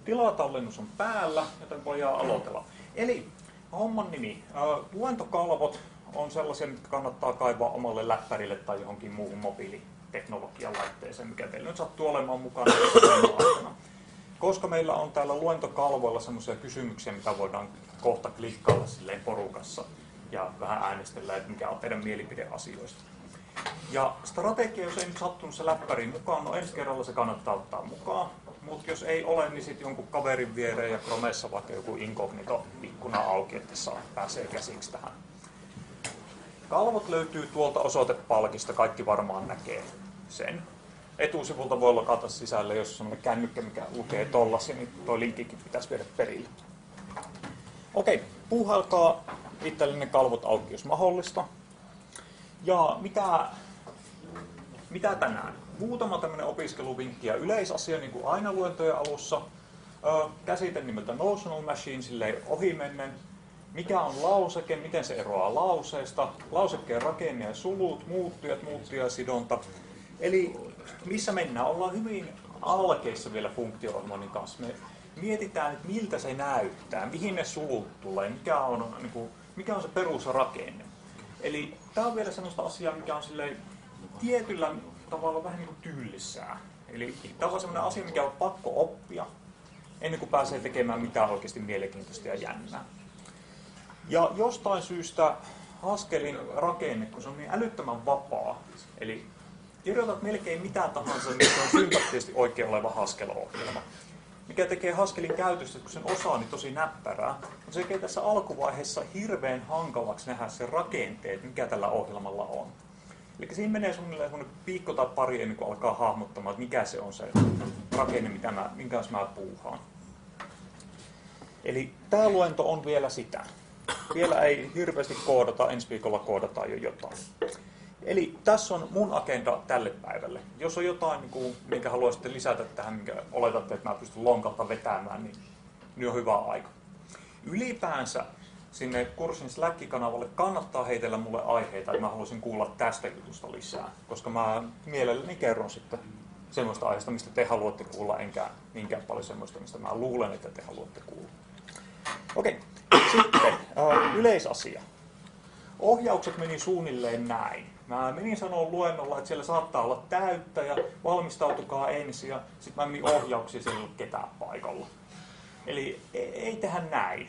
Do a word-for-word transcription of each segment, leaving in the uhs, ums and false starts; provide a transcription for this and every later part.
tilatallennus on päällä, joten voidaan aloitella. Eli homman nimi. Luentokalvot on sellaisia, mitkä kannattaa kaivaa omalle läppärille tai johonkin muuhun mobiiliteknologian laitteeseen, mikä teillä nyt sattuu olemaan mukana aikana. Koska meillä on täällä luentokalvoilla sellaisia kysymyksiä, mitä voidaan kohta klikkailla silleen porukassa ja vähän äänestellä, että mikä on teidän mielipide asioista. Ja strategia, jos ei nyt sattunut se läppäriin mukaan, no ensi kerralla se kannattaa ottaa mukaan. Mutta jos ei ole, niin sitten jonkun kaverin viereen ja Chromessa vaikka joku incognito-ikkuna auki, että saa, pääsee käsiksi tähän. Kalvot löytyy tuolta osoitepalkista, kaikki varmaan näkee sen. Etusivulta voi lokata sisälle, jos on sellainen kännykkä, mikä lukee tollasia, niin tuo linkkikin pitäisi viedä perille. Okei, puuhailkaa itsellenne kalvot auki, jos mahdollista. Ja mitä, mitä tänään? Muutama tämmöinen opiskeluvinkki ja yleisasia, niin kuin aina luentojen alussa. Käsite nimeltä Notional Machine, silleen ohimennen. Mikä on lauseke, miten se eroaa lauseesta, lausekkeen rakenne ja sulut, muuttujat, muuttujasidonta. Eli missä mennään? Ollaan hyvin alkeissa vielä funktio-ohjelmoinnin kanssa. Me mietitään, että miltä se näyttää, mihin ne sulut tulee, mikä on, niin kuin, mikä on se perusrakenne. Eli tämä on vielä sellaista asiaa, mikä on silleen tietyllä tavalla vähän niin kuin tyylissään. Eli tämä on sellainen asia, mikä on pakko oppia ennen kuin pääsee tekemään mitään oikeasti mielenkiintoista ja jännää. Ja jostain syystä Haskellin rakenne, kun se on niin älyttömän vapaa, eli kirjoitat melkein mitä tahansa, mikä on sympaattisesti oikein oleva Haskell-ohjelma. Mikä tekee Haskellin käytöstä, kun sen osaa niin tosi näppärää, mutta se tekee tässä alkuvaiheessa hirveän hankalaksi nähdä sen rakenteet, mikä tällä ohjelmalla on. Eli siinä menee suunnilleen semmoinen viikko tai pari ennen kuin alkaa hahmottamaan, että mikä se on se rakenne, mitä mä, minkä kanssa mä puuhaan. Eli tämä luento on vielä sitä. Vielä ei hirveästi koodata, ensi viikolla koodataan jo jotain. Eli tässä on mun agenda tälle päivälle. Jos on jotain, niin kuin, minkä haluaisitte lisätä tähän, minkä oletatte, että mä pystyn lonkalta vetämään, niin, niin on hyvä aika. Ylipäänsä sinne kurssin Slack-kanavalle kannattaa heitellä mulle aiheita, että mä haluaisin kuulla tästä jutusta lisää. Koska mä mielelläni kerron sitten semmoista aiheesta, mistä te haluatte kuulla, enkä niinkään paljon semmoista, mistä mä luulen, että te haluatte kuulla. Okei, sitten yleisasia. Ohjaukset meni suunnilleen näin. Mä menin sanoa luennolla, että siellä saattaa olla täyttä ja valmistautukaa ensin ja sitten mä menin ohjauksia, siellä ei ollut ketään paikalla. Eli ei tehdä näin.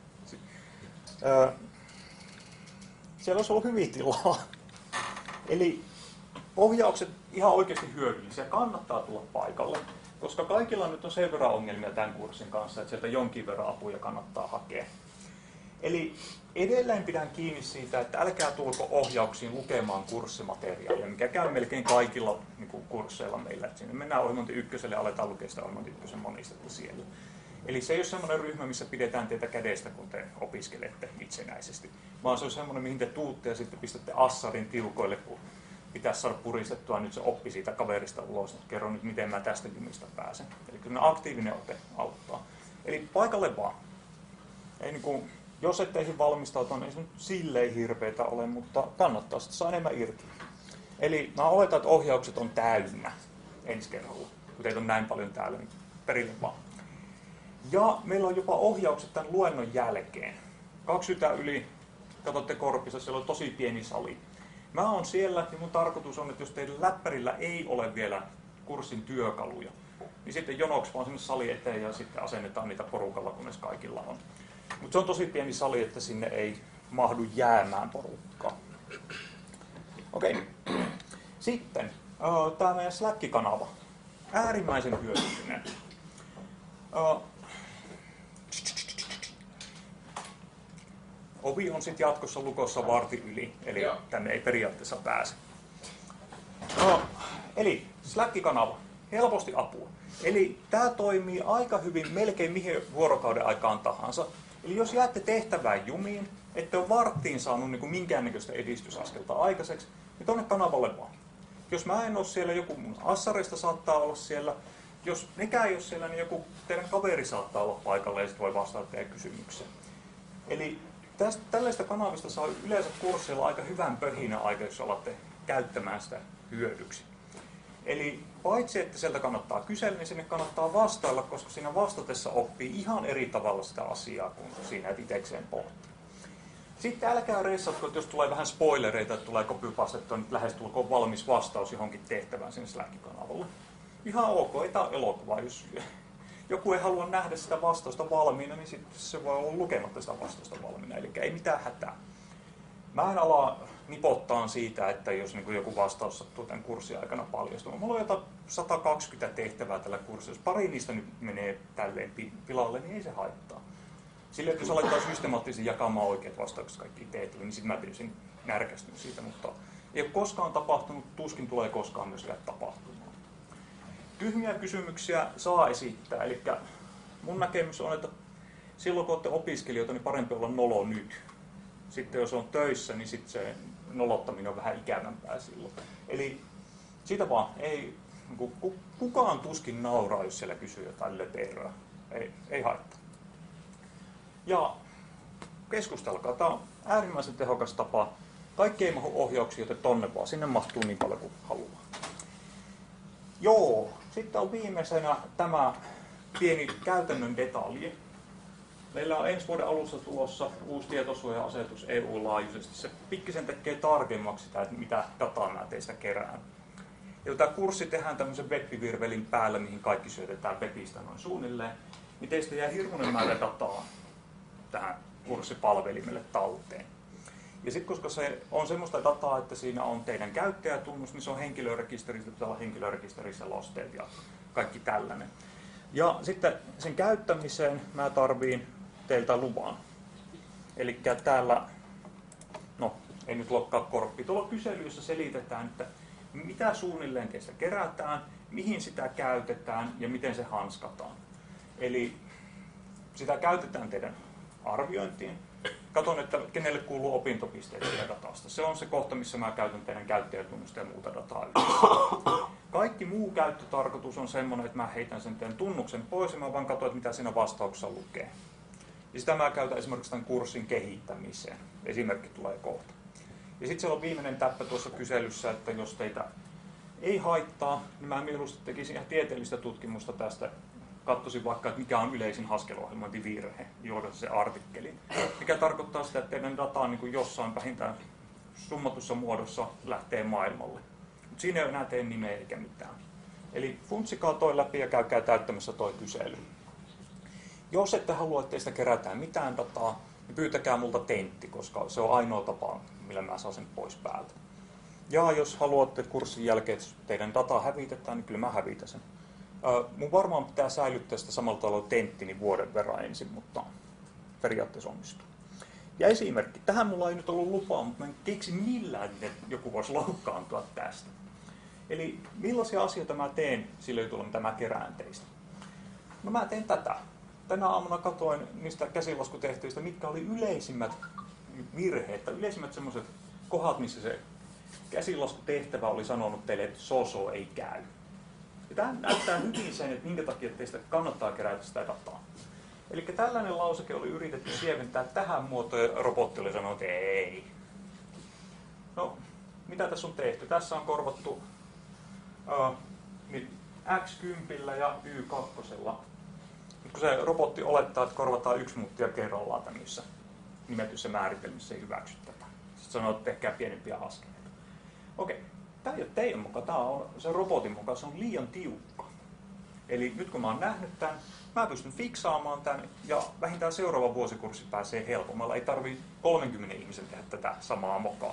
Siellä olisi ollut hyvin tilaa. Eli ohjaukset ihan oikeasti hyödyllisiä, kannattaa tulla paikalle. Koska kaikilla nyt on sen verran ongelmia tämän kurssin kanssa, että sieltä jonkin verran apuja kannattaa hakea. Eli edelleen pidän kiinni siitä, että älkää tulko ohjauksiin lukemaan kurssimateriaalia, mikä käy melkein kaikilla niin kuin kursseilla meillä. Että sinne mennään ohjelmointi ykköselle ja aletaan lukea sitä ohjelmointi ykkösen monistetta siellä. Eli se ei ole semmoinen ryhmä, missä pidetään teitä kädestä, kun te opiskelette itsenäisesti. Vaan se on semmoinen, mihin te tuutte ja sitten pistätte assarin tiukoille, kun pitäisi saada puristettua nyt se oppi siitä kaverista ulos. Kerro nyt, miten mä tästä jumista pääsen. Eli kyllä aktiivinen ote auttaa. Eli paikalle vaan. Ei niin kuin, jos ettei valmistautua, niin ei se nyt silleen hirveetä ole, mutta kannattaa sitten saa enemmän irti. Eli mä oletan, että ohjaukset on täynnä ensi kerralla. Kun teitä on näin paljon täällä, niin perille vaan. Ja meillä on jopa ohjaukset tämän luennon jälkeen. Kaksikymmentä yli, katsotte korpissa, siellä on tosi pieni sali. Mä oon siellä ja mun tarkoitus on, että jos teidän läppärillä ei ole vielä kurssin työkaluja, niin sitten jonoksi vaan sinne sali eteen ja sitten asennetaan niitä porukalla, kunnes kaikilla on. Mutta se on tosi pieni sali, että sinne ei mahdu jäämään porukkaa. Okei. Okay. Sitten tämä meidän Slack-kanava. Äärimmäisen hyödyllinen. Ovi on sitten jatkossa lukossa vartin yli, eli Joo. tänne ei periaatteessa pääse. No, eli Slack-kanava, helposti apua. Eli tämä toimii aika hyvin melkein mihin vuorokauden aikaan tahansa. Eli jos jäätte tehtävään jumiin, ette ole varttiin saanut niin kuin minkäännäköistä edistysaskelta aikaiseksi, niin tuonne kanavalle vaan. Jos mä en ole siellä, joku mun assareista saattaa olla siellä. Jos nekään ei ole siellä, niin joku teidän kaveri saattaa olla paikalla ja sitten voi vastata teidän kysymykseen. Eli tästä, tällaista kanavista saa yleensä kursseilla aika hyvän pöhinä aika, jos alatte käyttämään sitä hyödyksi. Eli paitsi että sieltä kannattaa kysellä, niin sinne kannattaa vastailla, koska siinä vastatessa oppii ihan eri tavalla sitä asiaa kuin siinä et itsekseen pohtii. Sitten älkää reissatko, että jos tulee vähän spoilereita, että tulee copypastettua, nyt lähestulkoon valmis vastaus johonkin tehtävään sinne Slack-kanavalle. Ihan ok, ei tämä ole elokuva. Jos joku ei halua nähdä sitä vastausta valmiina, niin sit se voi olla lukematta sitä vastausta valmiina. Eli ei mitään hätää. Mä en ala nipottaa siitä, että jos niin joku vastaus sattuu tämän kurssin aikana paljastumaan. Mulla on jotain sata kaksikymmentä tehtävää tällä kurssilla. Jos pari niistä nyt menee tälleen pilalle, niin ei se haittaa. Sillä, että jos aletaan systemaattisesti jakamaan oikeat vastaukset kaikkiin tehtäviin, niin sitten mä pidin närkästynyt siitä. Mutta ei ole koskaan tapahtunut, tuskin tulee koskaan myöskään tapahtumaan. Tyhmiä kysymyksiä saa esittää. Eli mun näkemys on, että silloin kun olette opiskelijoita, niin parempi olla nolo nyt. Sitten jos on töissä, niin sitten se nolottaminen on vähän ikävämpää silloin. Eli siitä vaan, ei, kukaan tuskin nauraa, jos siellä kysyy jotain löperöä. Ei, ei haittaa. Ja keskustelkaa. Tämä on äärimmäisen tehokas tapa. Kaikki ei mahu ohjauksia, joten tonne vaan. Sinne mahtuu niin paljon kuin haluaa. Joo, sitten on viimeisenä tämä pieni käytännön detalji. Meillä on ensi vuoden alussa tulossa uusi tietosuoja-asetus E U-laajuisesti. Se pikkisen tekee tarkemmaksi sitä, että mitä dataa mä teistä kerään. Ja tämä kurssi tehdään tämmöisen web-virvelin päällä, mihin kaikki syötetään webistä noin suunnilleen, niin teistä jää hirmuinen määrä dataa tähän kurssipalvelimelle talteen. Ja sitten koska se on semmoista dataa, että siinä on teidän käyttäjätunnus, niin se on henkilörekisterissä, pitää olla henkilörekisteriselosteet ja kaikki tällainen. Ja sitten sen käyttämiseen mä tarviin teiltä luvan. Eli täällä, no ei nyt lokkaa korppi, tuolla kyselyssä selitetään, että mitä suunnilleen teistä kerätään, mihin sitä käytetään ja miten se hanskataan. Eli sitä käytetään teidän arviointiin. Katon, että kenelle kuuluu opintopisteet siitä datasta. Se on se kohta, missä mä käytän teidän käyttäjätunnusta ja muuta dataa yhdessä. Kaikki muu käyttötarkoitus on semmoinen, että mä heitän sen teidän tunnuksen pois ja mä vaan katson, että mitä siinä vastauksessa lukee. Ja sitä mä käytän esimerkiksi tämän kurssin kehittämiseen. Esimerkki tulee kohta. Ja sitten siellä on viimeinen täppä tuossa kyselyssä, että jos teitä ei haittaa, niin mä mieluusti tekisin ihan tieteellistä tutkimusta tästä. Katsoisin vaikka, että mikä on yleisin Haskell-ohjelmointivirhe, johdan se artikkelin. Mikä tarkoittaa sitä, että teidän data on niin kuin jossain vähintään summatussa muodossa lähtee maailmalle. Mutta siinä ei enää tee nimeä eikä mitään. Eli funtsikaa toi läpi ja käykää täyttämässä toi kysely. Jos ette halua, että teistä kerätään mitään dataa, niin pyytäkää multa tentti, koska se on ainoa tapa, millä mä saan sen pois päältä. Ja jos haluatte kurssin jälkeen, että teidän dataa hävitetään, niin kyllä mä hävitän sen. Mun varmaan pitää säilyttää sitä samalla tavalla tenttini vuoden verran ensin, mutta periaatteessa onnistuu. Ja esimerkki. Tähän mulla ei nyt ollut lupaa, mutta mä en keksi millään, että joku voisi loukkaantua tästä. Eli millaisia asioita mä teen sillä jutulla, mitä mä kerään teistä? No mä teen tätä. Tänä aamuna katsoin niistä käsilaskutehtävistä, mitkä oli yleisimmät virheet, tai yleisimmät semmoiset kohdat, missä se käsilaskutehtävä oli sanonut teille, että so-so ei käy. Ja tämä näyttää hyvin sen, että minkä takia teistä kannattaa kerätä sitä dataa. Eli tällainen lauseke oli yritetty sieventää tähän muotoon, ja robotti oli sanonut, että ei. No, mitä tässä on tehty? Tässä on korvattu uh, X kymmenen ja Y kaksi. Nyt kun se robotti olettaa, että korvataan yksi muuttia kerrallaan tämmöisessä nimetyssä määritelmissä, ei hyväksy tätä. Sitten sanoo, että tehkää pienempiä askeleita. Okei. Tämä ei ole teidän mukaan, tämä on se robotin mukaan, se on liian tiukka. Eli nyt kun mä oon nähnyt tämän, mä pystyn fiksaamaan tämän ja vähintään seuraava vuosikurssi pääsee helpommalla. Ei tarvitse kolmenkymmenen ihmisen tehdä tätä samaa mokaa.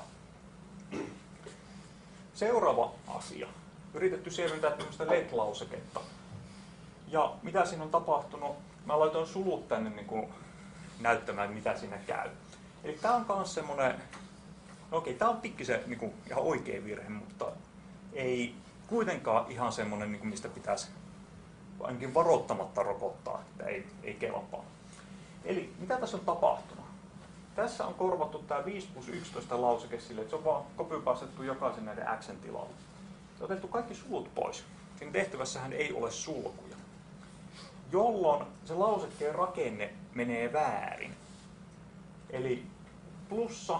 Seuraava asia. Yritetty sieventää tämmöistä L E D-lauseketta. Ja mitä siinä on tapahtunut? Mä laitoin sulut tänne niin kuin näyttämään, mitä siinä käy. Eli tää on myös semmoinen. No okei, tämä on pikkisen niin kuin, ihan oikea virhe, mutta ei kuitenkaan ihan semmoinen, niin kuin, mistä pitäisi ainakin varoittamatta rokottaa, että ei, ei kelpaa. Eli mitä tässä on tapahtunut? Tässä on korvattu tämä viisi plus yksitoista lauseke sille, että se on vaan copypastettu jokaisen näiden X:n tilalle. Se on otettu kaikki sulut pois. Siinä tehtävässähän ei ole sulkuja, jolloin se lausekkeen rakenne menee väärin. Eli plussa.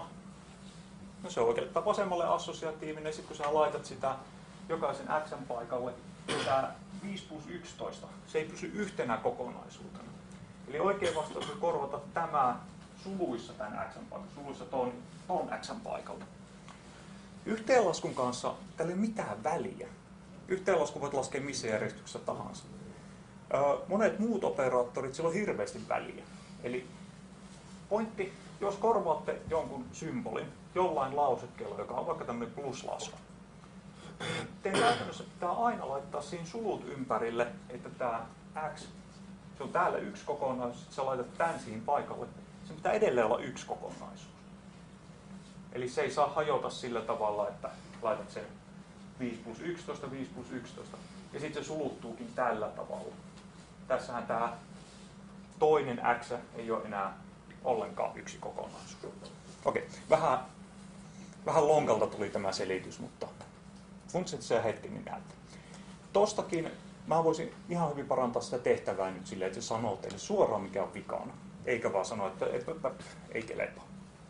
No se on oikein vasemmalle assosiatiivinen, sitten kun sä laitat sitä jokaisen X:n paikalle, tämä viisi plus yksitoista, se ei pysy yhtenä kokonaisuutena. Eli oikein vastaus on korvata tämä suluissa tämän x paikalta, suluissa ton, ton x paikalta. Yhteenlaskun kanssa tällä ei ole mitään väliä. Yhteenlasku voit laskea missä järjestyksessä tahansa. Monet muut operaattorit, sillä on hirveästi väliä. Eli pointti, jos korvaatte jonkun symbolin jollain lausekkeella, joka on vaikka tämmöinen pluslasku, niin teidän käytännössä pitää aina laittaa siinä sulut ympärille, että tämä x, se on täällä yksi kokonaisuus, sä laitat tämän siihen paikalle, se pitää edelleen olla yksi kokonaisuus. Eli se ei saa hajota sillä tavalla, että laitat sen viisi plus yksitoista, viisi plus yksitoista, ja sitten se suluttuukin tällä tavalla. Tässähän tämä toinen x ei ole enää ollenkaan yksi kokonaisuus. Okei, vähän, vähän lonkalta tuli tämä selitys, mutta funtsit se hetki niin näyttää. Tostakin mä voisin ihan hyvin parantaa sitä tehtävää nyt silleen, että se sanoo teille suoraan mikä on vikana. Eikä vaan sano, että et, et, et, ei kelepaa.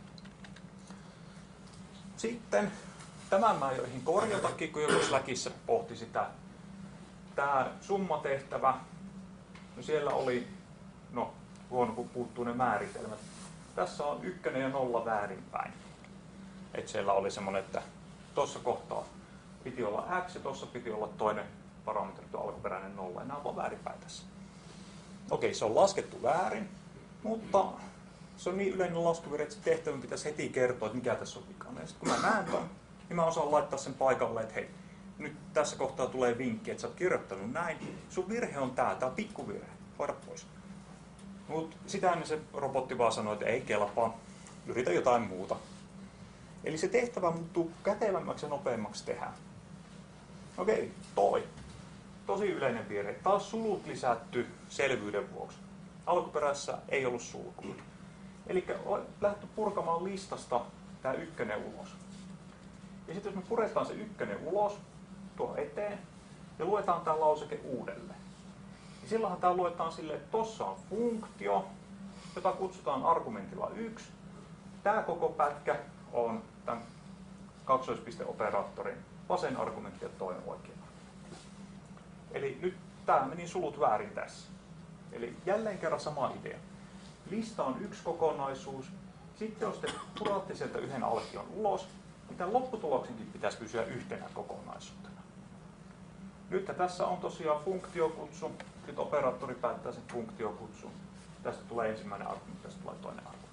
Sitten tämän mä joihin korjatakin, kun joku Slackissa pohti sitä. Tämä summatehtävä, no siellä oli, no huono kun puuttuu ne määritelmät. Tässä on ykkönen ja nolla väärinpäin. Että siellä oli semmoinen, että tuossa kohtaa piti olla x ja tuossa piti olla toinen parametri, tuo alkuperäinen nolla. Ja nämä on vaan väärinpäin tässä. Okei, se on laskettu väärin, mutta se on niin yleinen laskuvirhe, että se tehtävän pitäisi heti kertoa, että mikä tässä on vikana. Ja sitten kun mä näen ton, niin mä osaan laittaa sen paikalle, että hei, nyt tässä kohtaa tulee vinkki, että sä oot kirjoittanut näin. Sun virhe on tää, tää on pikkuvirhe. Hoida pois. Mutta sitä ennen se robotti vaan sanoi, että ei kelpaa, yritä jotain muuta. Eli se tehtävä muuttuu kätevämmäksi ja nopeammaksi tehdä. Okei, toi. Tosi yleinen virhe. Taas sulut lisätty selvyyden vuoksi. Alkuperäisessä ei ollut sulkuja. Eli on lähdetty purkamaan listasta tämä ykkönen ulos. Ja sitten jos me puretaan se ykkönen ulos tuohon eteen ja luetaan tämä lauseke uudelleen. Niin silloinhan tämä luetaan silleen, että tuossa on funktio, jota kutsutaan argumentilla yksi. Tämä koko pätkä on tämän kaksoispisteoperaattorin vasen argumentti ja toinen oikea argumentti. Eli nyt tämä meni sulut väärin tässä. Eli jälleen kerran sama idea. Lista on yksi kokonaisuus. Sitten jos te puratte sieltä yhden alkion ulos, niin tämän lopputuloksenkin pitäisi pysyä yhtenä kokonaisuutena. Nyt tässä on tosiaan funktiokutsu. Nyt operaattori päättää sen funktiokutsun. Tästä tulee ensimmäinen argumentti, tästä tulee toinen argumentti.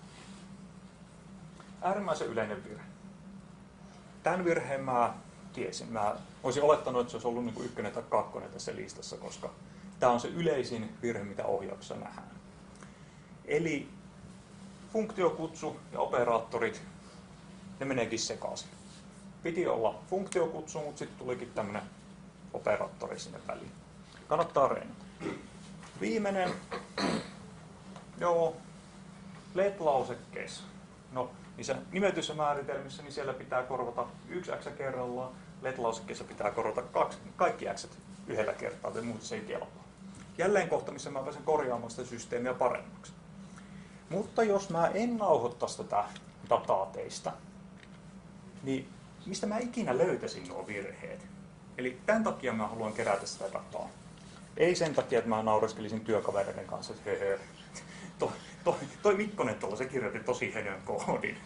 Äärimmäisen yleinen virhe. Tämän virheen mä tiesin. Mä olisin olettanut, että se olisi ollut niin kuin ykkönen tai kakkonen tässä listassa, koska tämä on se yleisin virhe, mitä ohjauksessa nähdään. Eli funktiokutsu ja operaattorit, ne meneekin sekaisin. Piti olla funktiokutsu, mutta sitten tulikin tämmöinen operaattori sinne väliin. Kannattaa reenata. Viimeinen, joo, let-lausekkeessa. No, niissä nimetyissä määritelmissä niin siellä pitää korvata yksi x kerrallaan. Let-lausekkeessa pitää korvata kaksi, kaikki x yhdellä kertaa, tai muuten se ei kelpaa. Jälleen kohta, missä mä pääsen korjaamaan sitä systeemiä paremmaksi. Mutta jos mä en nauhoittaisi tätä dataa teistä, niin mistä mä ikinä löytäisin nuo virheet? Eli tämän takia mä haluan kerätä sitä dataa. Ei sen takia, että mä naureskelisin työkavereiden kanssa, että höhö. Toi, toi, toi Mikkonen tuolla, se kirjoitti tosi hönön koodin.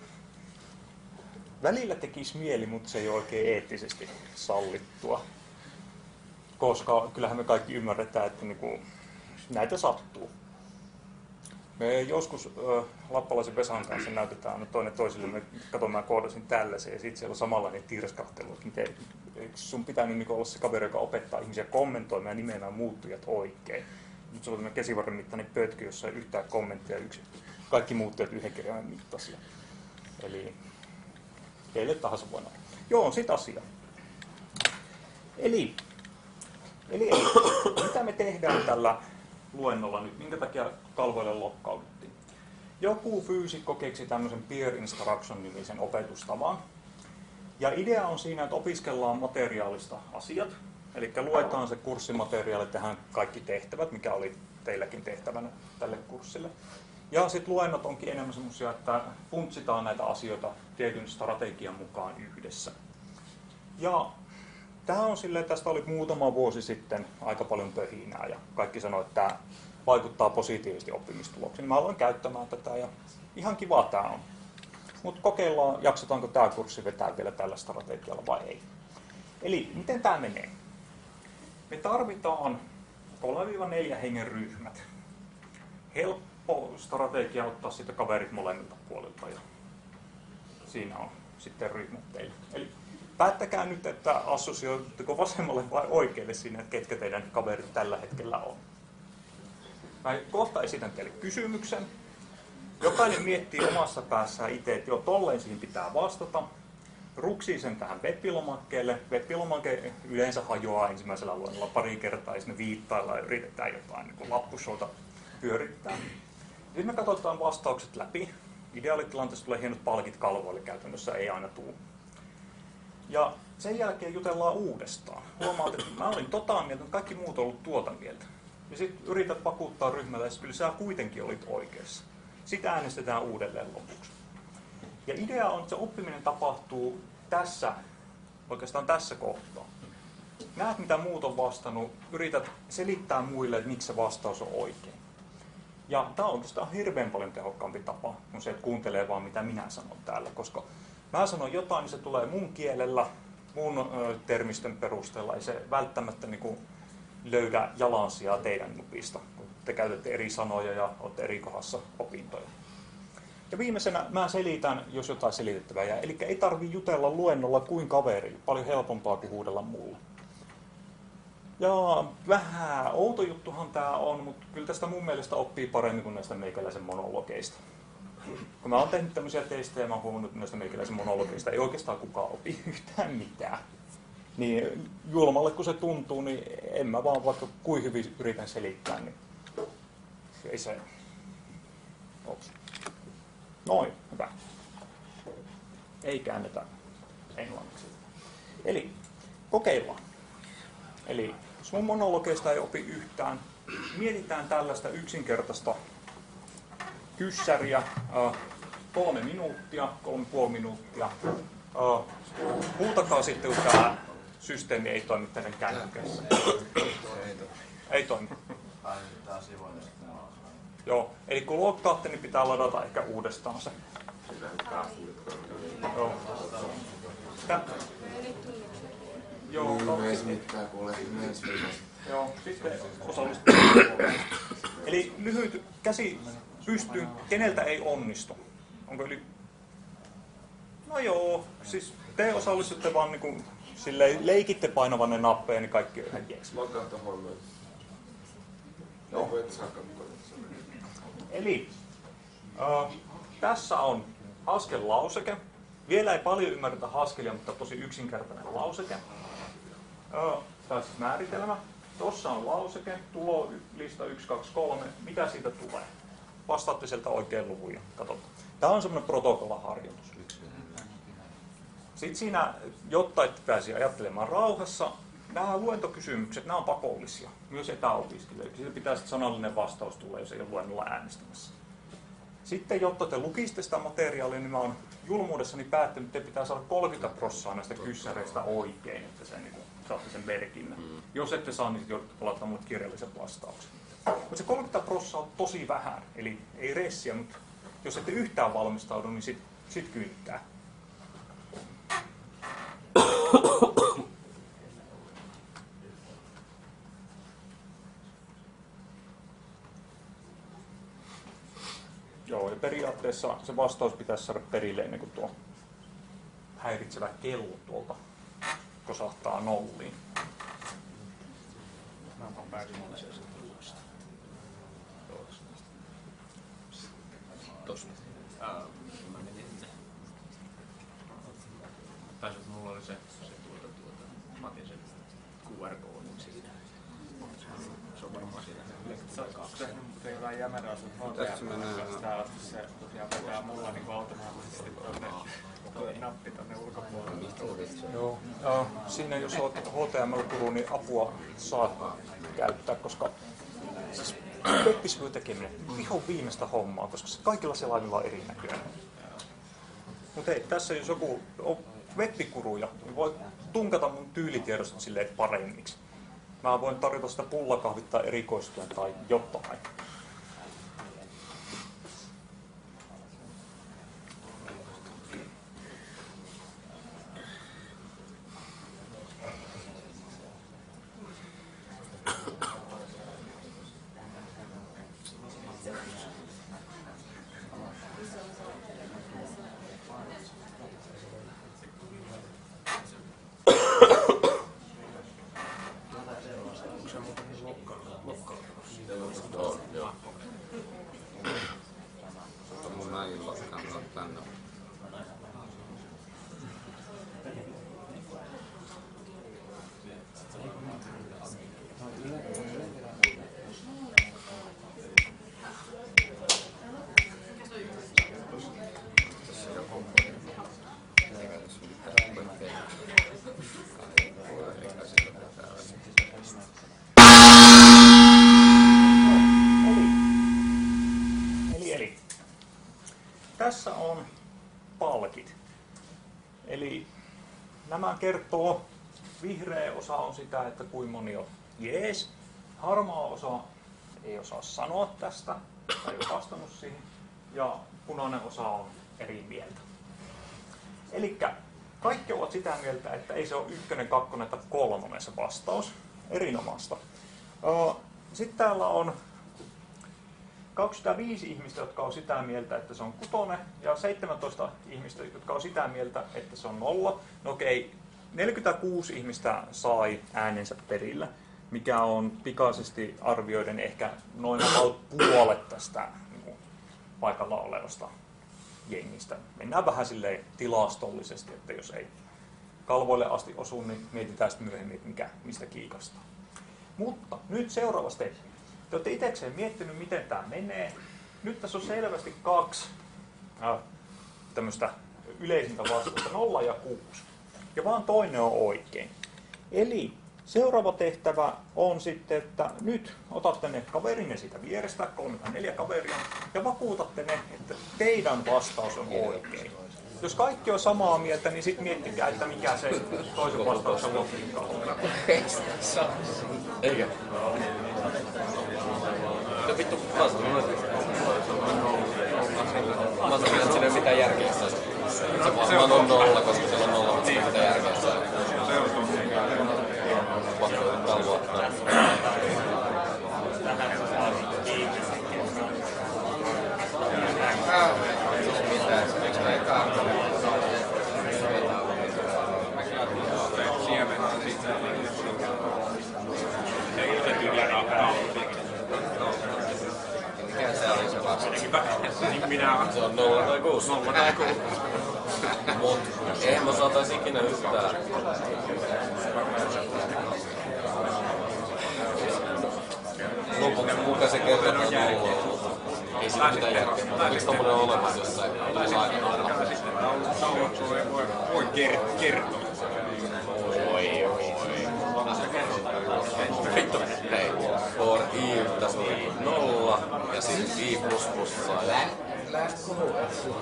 Välillä tekisi mieli, mutta se ei ole oikein eettisesti sallittua. Koska kyllähän me kaikki ymmärretään, että niinku, näitä sattuu. Me joskus äh, lappalaisen Vesan kanssa näytetään aina toinen toisille, me katsomme, mä koodasin tällaisen ja sitten siellä on samanlainen tirskahtelu, että miten, eikö sun pitänyt niin olla se kaveri, joka opettaa ihmisiä kommentoimaan ja nimeämään muuttujat oikein. Nyt se on tämmöinen käsivarren mittainen pötky, jossa ei yhtään kommenttia yksi. Kaikki muuttujat yhden kirjaimen mittaisia. Eli keille tahansa voi olla. Joo, sit asia. Eli, eli, eli mitä me tehdään tällä luennolla nyt? Minkä takia kalvoille lokkauduttiin? Joku fyysikko keksi tämmöisen peer instruction-nimisen opetustavan. Ja idea on siinä, että opiskellaan materiaalista asiat. Eli luetaan se kurssimateriaali, tehdään kaikki tehtävät, mikä oli teilläkin tehtävänä tälle kurssille. Ja sitten luennot onkin enemmän semmoisia, että funtsitaan näitä asioita tietyn strategian mukaan yhdessä. Ja tämä on silleen, tästä oli muutama vuosi sitten aika paljon pöhinää ja kaikki sanoi, että tämä vaikuttaa positiivisesti oppimistuloksiin. Mä aloin käyttämään tätä ja ihan kiva tämä on. Mutta kokeillaan, jaksotaanko tämä kurssi vetää vielä tällä strategialla vai ei. Eli miten tämä menee? Me tarvitaan kolme neljä hengen ryhmät. Helppo strategia ottaa sitten kaverit molemmilta puolilta ja siinä on sitten ryhmät teille. Eli päättäkää nyt, että assosioituko vasemmalle vai oikealle sinne, että ketkä teidän kaverit tällä hetkellä on. Mä kohta esitän teille kysymyksen. Jokainen miettii omassa päässään itse, että joo, tolleen siihen pitää vastata. Ruksii sen tähän web-lomakkeelle. Web-lomake yleensä hajoaa ensimmäisellä luennolla pari kertaa ja sinne viittailla ja yritetään jotain niin lappushowta pyörittää. Sitten me katsotaan vastaukset läpi. Ideaalitilanteessa tulee hienot palkit kalvoille, käytännössä ei aina tule. Ja sen jälkeen jutellaan uudestaan. Huomaat, että mä olin tota mieltä, että kaikki muut on ollut tuota mieltä. Ja sitten yrität vakuuttaa ryhmälle, että kyllä sä kuitenkin olit oikeassa. Sitten äänestetään uudelleen lopuksi. Ja idea on, että se oppiminen tapahtuu tässä, oikeastaan tässä kohtaa. Näet, mitä muut on vastannut, yrität selittää muille, että miksi se vastaus on oikein. Ja tämä on oikeastaan hirveän paljon tehokkaampi tapa kuin se, että kuuntelee vaan mitä minä sanon täällä, koska mä sanon jotain, niin se tulee mun kielellä, mun ö, termistön perusteella, ei se välttämättä niin kuin löydä jalansijaa teidän nupista, kun te käytätte eri sanoja ja olette eri kohdassa opintoja. Ja viimeisenä mä selitän, jos jotain selitettävää jää. Eli ei tarvitse jutella luennolla kuin kaverille, paljon helpompaa kuin huudella mulle. Ja vähän outo juttuhan tää on, mutta kyllä tästä mun mielestä oppii paremmin kuin näistä meikäläisen monologeista. Kun mä oon tehnyt tämmöisiä testejä, mä oon huomannut, että näistä meikäläisen monologeista ei oikeastaan kukaan opi yhtään mitään. Niin julmalle kun se tuntuu, niin en mä vaan vaikka kuin hyvin yritän selittää, niin ei se... Ops. Noin, hyvä. Ei käännetä englanniksi. Eli kokeillaan. Eli jos mun monologeista ei opi yhtään, mietitään tällaista yksinkertaista kyssäriä, äh, kolme minuuttia, kolme puoli minuuttia. Äh, huutakaa sitten, kun tämä systeemi ei toimi teidän kännykässä. Ei toimi. Joo, eli kun lokkaatte, niin pitää ladata ehkä uudestaan se. Joo. Tää. Joo, no, Joo, sitten osallistuu. Eli lyhyt käsi pystyyn, keneltä ei onnistu. Onko yli... No joo, siis te osallistutte vaan niin kuin silleen, leikitte painavanne nappeja, niin kaikki on ihan jees. Lokaa tohon myös. Joo. Eli äh, tässä on Haskell-lauseke. Vielä ei paljon ymmärretä Haskellia, mutta tosi yksinkertainen lauseke. Äh, Tämä siis määritelmä. Tuossa on lauseke, tulo, lista yksi, kaksi, kolme. Mitä siitä tulee? Vastaatte sieltä oikein luvun ja katsotaan. Tämä on semmoinen protokollaharjoitus. Sitten siinä, jotta et pääsi ajattelemaan rauhassa, nämä luentokysymykset, nämä on pakollisia, myös etäopiskelijoille. Siitä pitää sitten sanallinen vastaus tulla, jos ei ole luennolla äänestämässä. Sitten, jotta te lukisitte sitä materiaalia, niin mä oon julmuudessani päättänyt, että te pitää saada kolmekymmentä prosenttia näistä kyssäreistä oikein, että se, niin kuin, saatte sen merkinnän. Mm. Jos ette saa, niin joudutte laittamaan mulle kirjallisen vastauksen. Mutta se kolmekymmentä prosenttia on tosi vähän, eli ei ressiä, mutta jos ette yhtään valmistaudu, niin sit, sit kyyttää. Joo, ja periaatteessa se vastaus pitäisi saada perille ennen kuin tuo häiritsevä kello tuolta kosahtaa nolliin. Mä oon päällimmäisiä sitten luosta. Tossa. Mä menin sinne. Tai sitten mulla oli se, se tuota, tuota, mä otin sen Q R-koodin siitä. Se on varmaan siinä lektori kaksi. Se on jotain jämerää sun H T M L. Tää asti se tosiaan pitää mulla niinku automaattisesti tonne tuo nappi tonne ulkopuolelle. Joo. Ja siinä jos olet H T M L-guru, niin apua saat käyttää, koska siis web-sivujen tekeminen ihan viimeistä hommaa, koska se kaikilla selaimilla on erinäköinen. Mutta hei, tässä jos joku webbikuruja, niin voi tunkata mun tyylitiedoston silleen paremmiksi. Mä voin tarjota sitä pullakahvittaa erikoistuen tai jotain. Tässä on palkit. Eli nämä kertoo, vihreä osa on sitä, että kuinka moni on jees. Harmaa osa ei osaa sanoa tästä, tai ei ole vastannut siihen. Ja punainen osa on eri mieltä. Eli kaikki ovat sitä mieltä, että ei se ole ykkönen, kakkonen tai kolmonen se vastaus. Erinomaista. Sitten täällä on kaksikymmentäviisi ihmistä, jotka on sitä mieltä, että se on kutonen, ja seitsemäntoista ihmistä, jotka on sitä mieltä, että se on nolla. No okei, neljäkymmentäkuusi ihmistä sai äänensä perillä, mikä on pikaisesti arvioiden ehkä noin about puolet tästä niin paikalla olevasta jengistä. Mennään vähän silleen tilastollisesti, että jos ei kalvoille asti osu, niin mietitään sitten myöhemmin, mikä, mistä kiikastaa. Mutta nyt seuraava steppi. Te olette itsekseen miettinyt, miten tämä menee. Nyt tässä on selvästi kaksi äh, tämmöistä yleisintä vastausta, nolla ja kuusi. Ja vaan toinen on oikein. Eli seuraava tehtävä on sitten, että nyt otatte ne kaverinne siitä vierestä, kolme tai neljä kaveria, ja vakuutatte ne, että teidän vastaus on oikein. Jos kaikki on samaa mieltä, niin sitten miettikää, että mikä se toisen vastauksen logiikka on. Eikä? No vittu, mä oon sanonut, että mä oon sanonut, että siinä ei ole mitään järkeä. Se vaan on nolla, koska siellä on nolla, mutta siinä ei ole mitään järkeä. Pakko talvoa. Miksi mä ei kaarta? Mikä se oli se vastaus? Se on nolla tai kuusi. Nolla tai kuusi. Mut eihän mä saatais ikinä yhtään. Lopuksi mukaan se kerrotaan nolla. Ei siinä mitään järkeä. Miksi tommonen on olemassa jossain? Tulisi aina nolla. Voi kertoa. Oi, oi. Vittu, hei. For i tässä on nolla ja sitten i plus plus saa. Last call.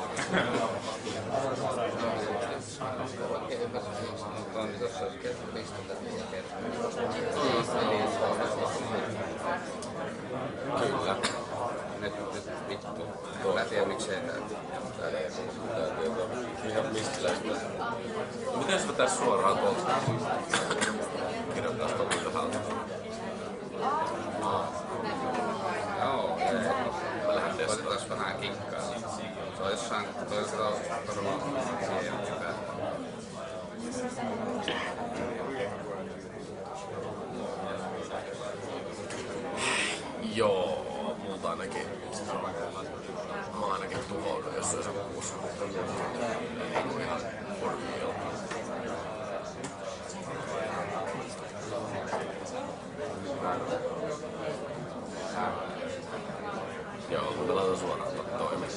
Kyllä. Nyt, nyt vittu. Mä en tiedä miksei tää. Tää ei muuta. Ihan mistä lähtee. Miten jos vetäis suoraan tuolta? Kirjoittais tuolta tähän. Joo, Mä lähden testaamaan. koitetaan vähän kikkaa. Se on jossain toisella varmaan siihen hyvä. Joo, multa ainakin. Mä oon ainakin tuhoudun, jos se on se kuusi. Ei ihan korkealla. Joo, me pelataan suoraan toimeen.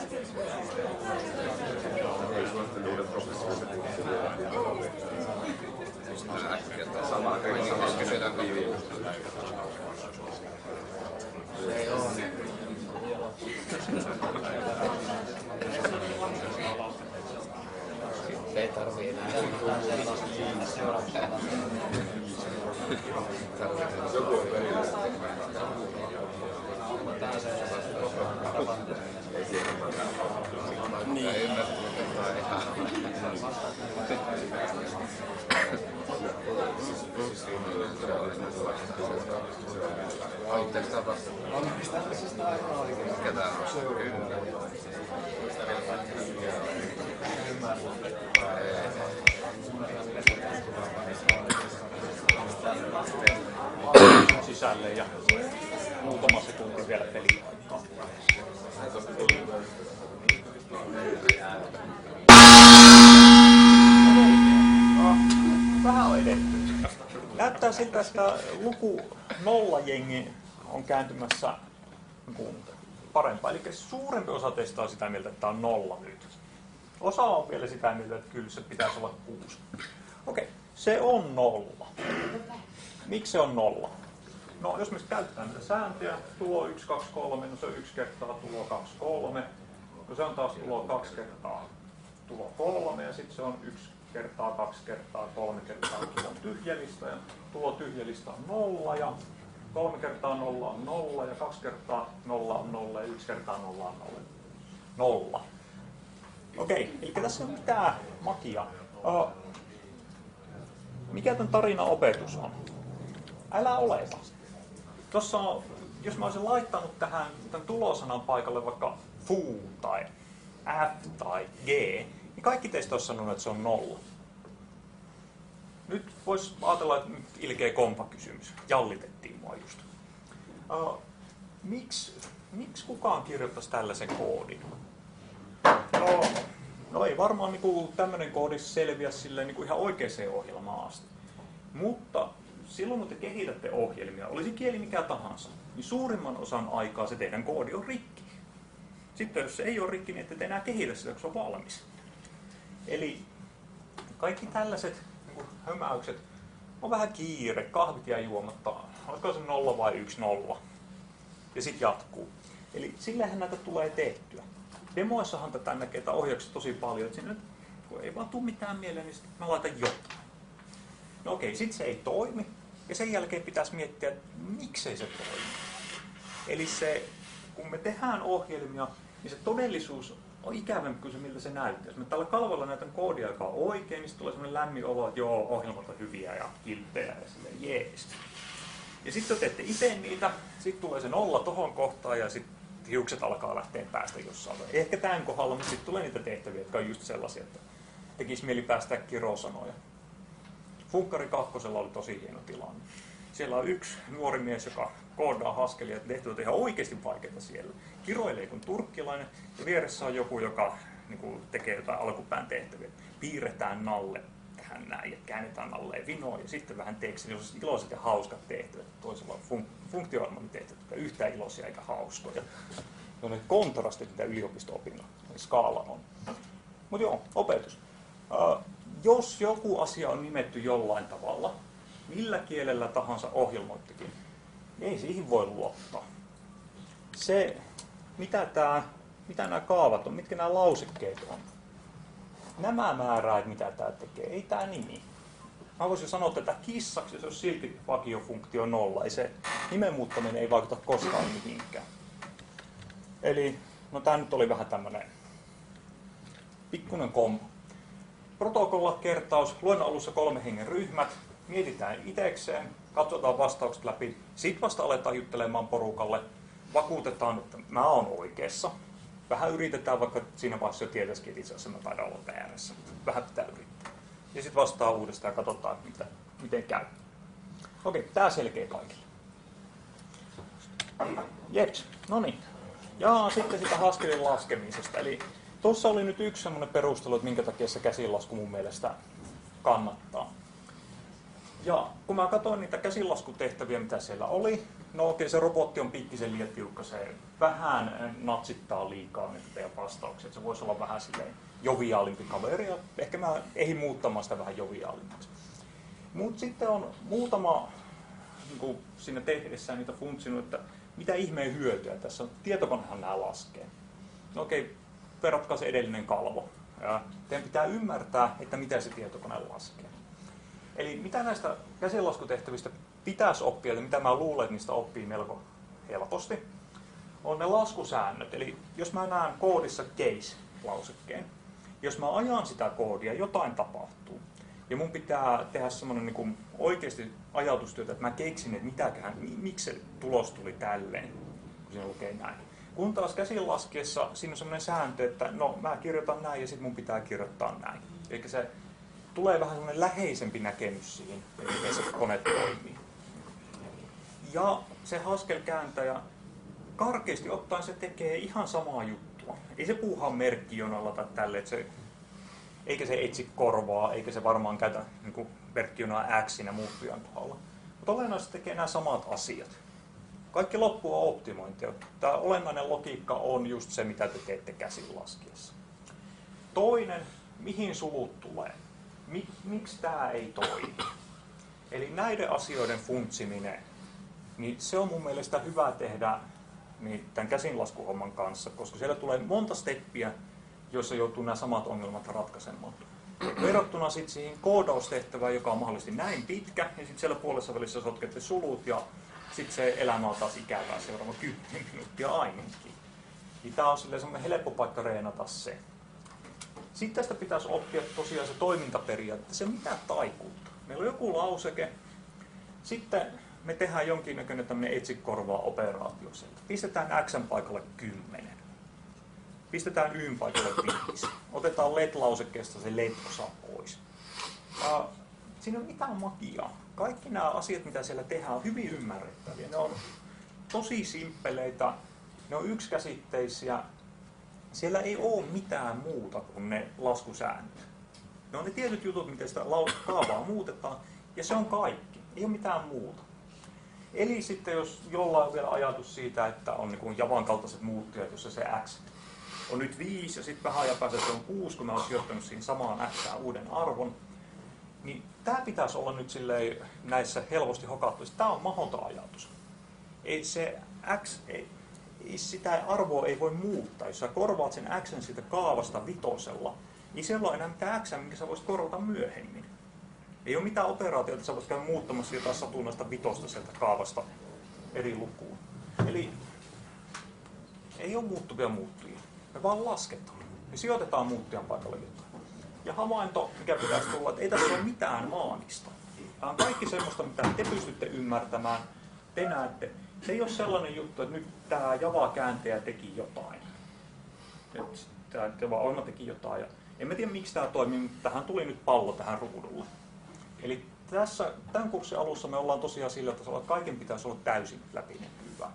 Äkkiä tai samaa kysytään viiviin. Ei oo. Ei tarvii enää. Joku on välillä tekemään. Niin. Ei ymmärtänyt kertaa ihan. Aitteko tää vasta? Mikä tää on? Sisälle ja muutama sekunti vielä peliaikaa. Vähän on edetty. Näyttää siltä, että luku nollajengi on kääntymässä parempaa. Eli suurempi osa teistä on sitä mieltä, että tämä on nolla nyt. Osa on vielä sitä mieltä, että kyllä se pitäisi olla kuusi. Okei, se on nolla. Miksi se on nolla? No, jos me käytetään näitä sääntöjä, tulo yksi, kaksi, kolme, no se on yksi kertaa tulo kaksi, kolme. No se on taas tulo kaksi kertaa tulo kolme ja sitten se on yksi kertaa, kaksi kertaa, kolme kertaa tulo tyhjälistä ja tulo tyhjälistä on nolla ja kolme kertaa nolla on nolla ja kaksi kertaa nolla on nolla ja yksi kertaa nolla on nolla. Nolla. Okei, eli tässä on mitään magia. Uh, mikä tämän tarinan opetus on? Älä oleta. Tuossa on, jos mä olisin laittanut tähän tämän tulosanan paikalle vaikka foo tai f tai g, niin kaikki teistä olisi sanonut, että se on nolla. Nyt voisi ajatella, että nyt ilkeä kompakysymys. Jallitettiin mua just. Uh, miksi, miksi kukaan kirjoittaisi tällaisen koodin? No, no ei varmaan niin tämmöinen koodi selviä silleen, niin kuin ihan oikeaan ohjelmaan asti. Mutta silloin kun te kehitätte ohjelmia, olisi kieli mikä tahansa, niin suurimman osan aikaa se teidän koodi on rikki. Sitten jos se ei ole rikki, niin ette te enää kehitä sitä, kun se on valmis. Eli kaikki tällaiset niin hömäykset on vähän kiire, kahvit jää juomatta, olisiko se nolla vai yksi nolla. Ja sitten jatkuu. Eli sillähän näitä tulee tehtyä. Demoissahan tätä näkee ohjauksia tosi paljon, että sinne kun ei vaan tule mitään mieleen, niin sitten mä laitan jotain. No okei, sitten se ei toimi. Ja sen jälkeen pitäisi miettiä, että miksei se toimi. Eli se, kun me tehdään ohjelmia, niin se todellisuus on ikävämpi kuin se, miltä se näyttää. Jos me tällä kalvolla näytän koodia, joka on oikein, niin sitten tulee sellainen lämmin olo, että joo, ohjelmat on hyviä ja kilttejä ja silleen jees. Ja sitten te teette itse niitä, sitten tulee se nolla tohon kohtaan ja sitten hiukset alkaa lähteä päästä jossain. Ehkä tämän kohdalla, mutta sitten tulee niitä tehtäviä, jotka on just sellaisia, että tekisi mieli päästää kirosanoja. Funkkari kakkosella oli tosi hieno tilanne. Siellä on yksi nuori mies, joka koodaa Haskellia, että tehtävät on ihan oikeasti vaikeita siellä. Kiroilee kuin turkkilainen ja vieressä on joku, joka niin kuin, tekee jotain alkupään tehtäviä. Piirretään nalle tähän näin ja käännetään nalleen vinoon ja sitten vähän tekstin, jos on iloiset ja hauskat tehtävät. Toisella on fun- funktioarmonitehtävät, jotka yhtään iloisia eikä hauskoja. Ne on kontrastit, mitä yliopisto-opinnot, skaala on. Mutta joo, opetus. Uh, jos joku asia on nimetty jollain tavalla, millä kielellä tahansa ohjelmoittikin, niin ei siihen voi luottaa. Se, mitä, tää, mitä nämä kaavat on, mitkä nämä lausekkeet on, nämä määrää, mitä tämä tekee, ei tämä nimi. Mä voisin sanoa tätä kissaksi, se on silti vakiofunktio nolla, ei se nimen muuttaminen ei vaikuta koskaan mihinkään. Eli, no tämä nyt oli vähän tämmöinen pikkuinen kombo. Protokolla kertaus, luennon alussa kolme hengen ryhmät, mietitään itsekseen, katsotaan vastaukset läpi, sitten vasta aletaan juttelemaan porukalle, vakuutetaan, että mä oon oikeassa. Vähän yritetään, vaikka siinä vaiheessa jo tietäisikin, että itse asiassa mä taidan olla väärässä. Vähän pitää yrittää. Ja sitten vastaa uudestaan ja katsotaan, mitä, miten käy. Okei, tää selkeä kaikille. Jeps, no niin. Ja sitten sitä Haskellin laskemisesta. Eli tuossa oli nyt yksi semmoinen perustelu, että minkä takia se käsinlasku mun mielestä kannattaa. Ja kun mä katsoin niitä käsinlaskutehtäviä, mitä siellä oli, no okei, se robotti on pikkisen liian tiukka, se vähän natsittaa liikaa niitä teidän vastauksia. Se voisi olla vähän silleen joviaalimpi kaveri, ja ehkä mä ehdin muuttamaan sitä vähän joviaalimmaksi. Mutta sitten on muutama niin siinä tehdessään niitä funtsinut, että mitä ihmeen hyötyä tässä on. Tietokonehan nämä laskee. No okei, verratkaa se edellinen kalvo. Ja teidän pitää ymmärtää, että mitä se tietokone laskee. Eli mitä näistä käsinlaskutehtävistä pitäisi oppia, ja mitä mä luulen, että niistä oppii melko helposti, on ne laskusäännöt. Eli jos mä näen koodissa case-lausekkeen, jos mä ajan sitä koodia, jotain tapahtuu. Ja mun pitää tehdä semmoinen niin kuin oikeasti ajatustyötä, että mä keksin, että mitäköhän, miksi se tulos tuli tälleen, kun siinä lukee näin. Kun taas käsinlaskiessa siinä on semmoinen sääntö, että no mä kirjoitan näin ja sitten mun pitää kirjoittaa näin. Eli se tulee vähän semmoinen läheisempi näkemys siihen, miten se kone toimii. Ja se haskelkääntäjä, karkeasti ottaen se tekee ihan samaa juttua. Ei se puuhaa merkkijonalla tai tälle, että se, eikä se etsi korvaa, eikä se varmaan käytä niin merkkijonaa X siinä muuttujan kohdalla. Mutta olennaisesti tekee nämä samat asiat. Kaikki loppu on optimointia. Tämä olennainen logiikka on just se, mitä te teette käsinlaskiessa. Toinen, mihin sulut tulee? Mik, miksi tämä ei toimi? Eli näiden asioiden funtsiminen, niin se on mun mielestä hyvä tehdä niin tämän käsinlaskuhomman kanssa, koska siellä tulee monta steppiä, joissa joutuu nämä samat ongelmat ratkaisemaan. Verrattuna sitten siihen koodaustehtävään, joka on mahdollisesti näin pitkä, ja sitten siellä puolessa välissä sotkette sulut, ja sitten se elämä on taas ikävää seuraava kymmenen minuuttia ainakin. Niin tämä on semmoinen helppo paikka reenata se. Sitten tästä pitäisi oppia tosiaan se toimintaperiaate, se mitä taikuutta. Meillä on joku lauseke, sitten me tehdään jonkinnäköinen tämmöinen etsikorvaa operaatio sieltä. Pistetään X:n paikalle kymmenen. Pistetään Y:n paikalle viisi. Otetaan L E T-lausekkeesta se L E T-osa pois. Ja siinä on mitään magiaa. Kaikki nämä asiat, mitä siellä tehdään, on hyvin ymmärrettäviä. Ne on tosi simppeleitä, ne on yksikäsitteisiä. Siellä ei ole mitään muuta kuin ne laskusäännöt. Ne on ne tietyt jutut, miten sitä kaavaa muutetaan, ja se on kaikki. Ei ole mitään muuta. Eli sitten jos jollain on vielä ajatus siitä, että on niin kuin Javan kaltaiset muuttujat, jossa se X on nyt viisi ja sitten vähän ajan päästä se on kuusi, kun mä oon sijoittanut siihen samaan X:ään uuden arvon, niin tämä pitäisi olla nyt silleen näissä helposti hokattuissa. Tämä on mahdoton ajatus. Ei se X, ei, ei sitä arvoa ei voi muuttaa. Jos sä korvaat sen X:n siitä kaavasta vitosella, niin siellä on enää mitään X, minkä sä voisit korvata myöhemmin. Ei ole mitään operaatiota, että sä voisit käydä muuttamassa jotain satunnaista vitosta sieltä kaavasta eri lukuun. Eli ei ole muuttuvia muuttujia. Me vaan lasketaan. Me sijoitetaan muuttujan paikalle jotain. Ja havainto, mikä pitäisi tulla, että ei tässä ole mitään maagista. Tämä on kaikki semmoista, mitä te pystytte ymmärtämään, te näette. Se ei ole sellainen juttu, että nyt tämä Java-kääntäjä teki jotain. Että tämä Java-ohjelma teki jotain. Ja en mä tiedä, miksi tämä toimii, mutta tähän tuli nyt pallo tähän ruudulle. Eli tässä, tämän kurssin alussa me ollaan tosiaan sillä tasolla, että kaiken pitäisi olla täysin läpinäkyvää.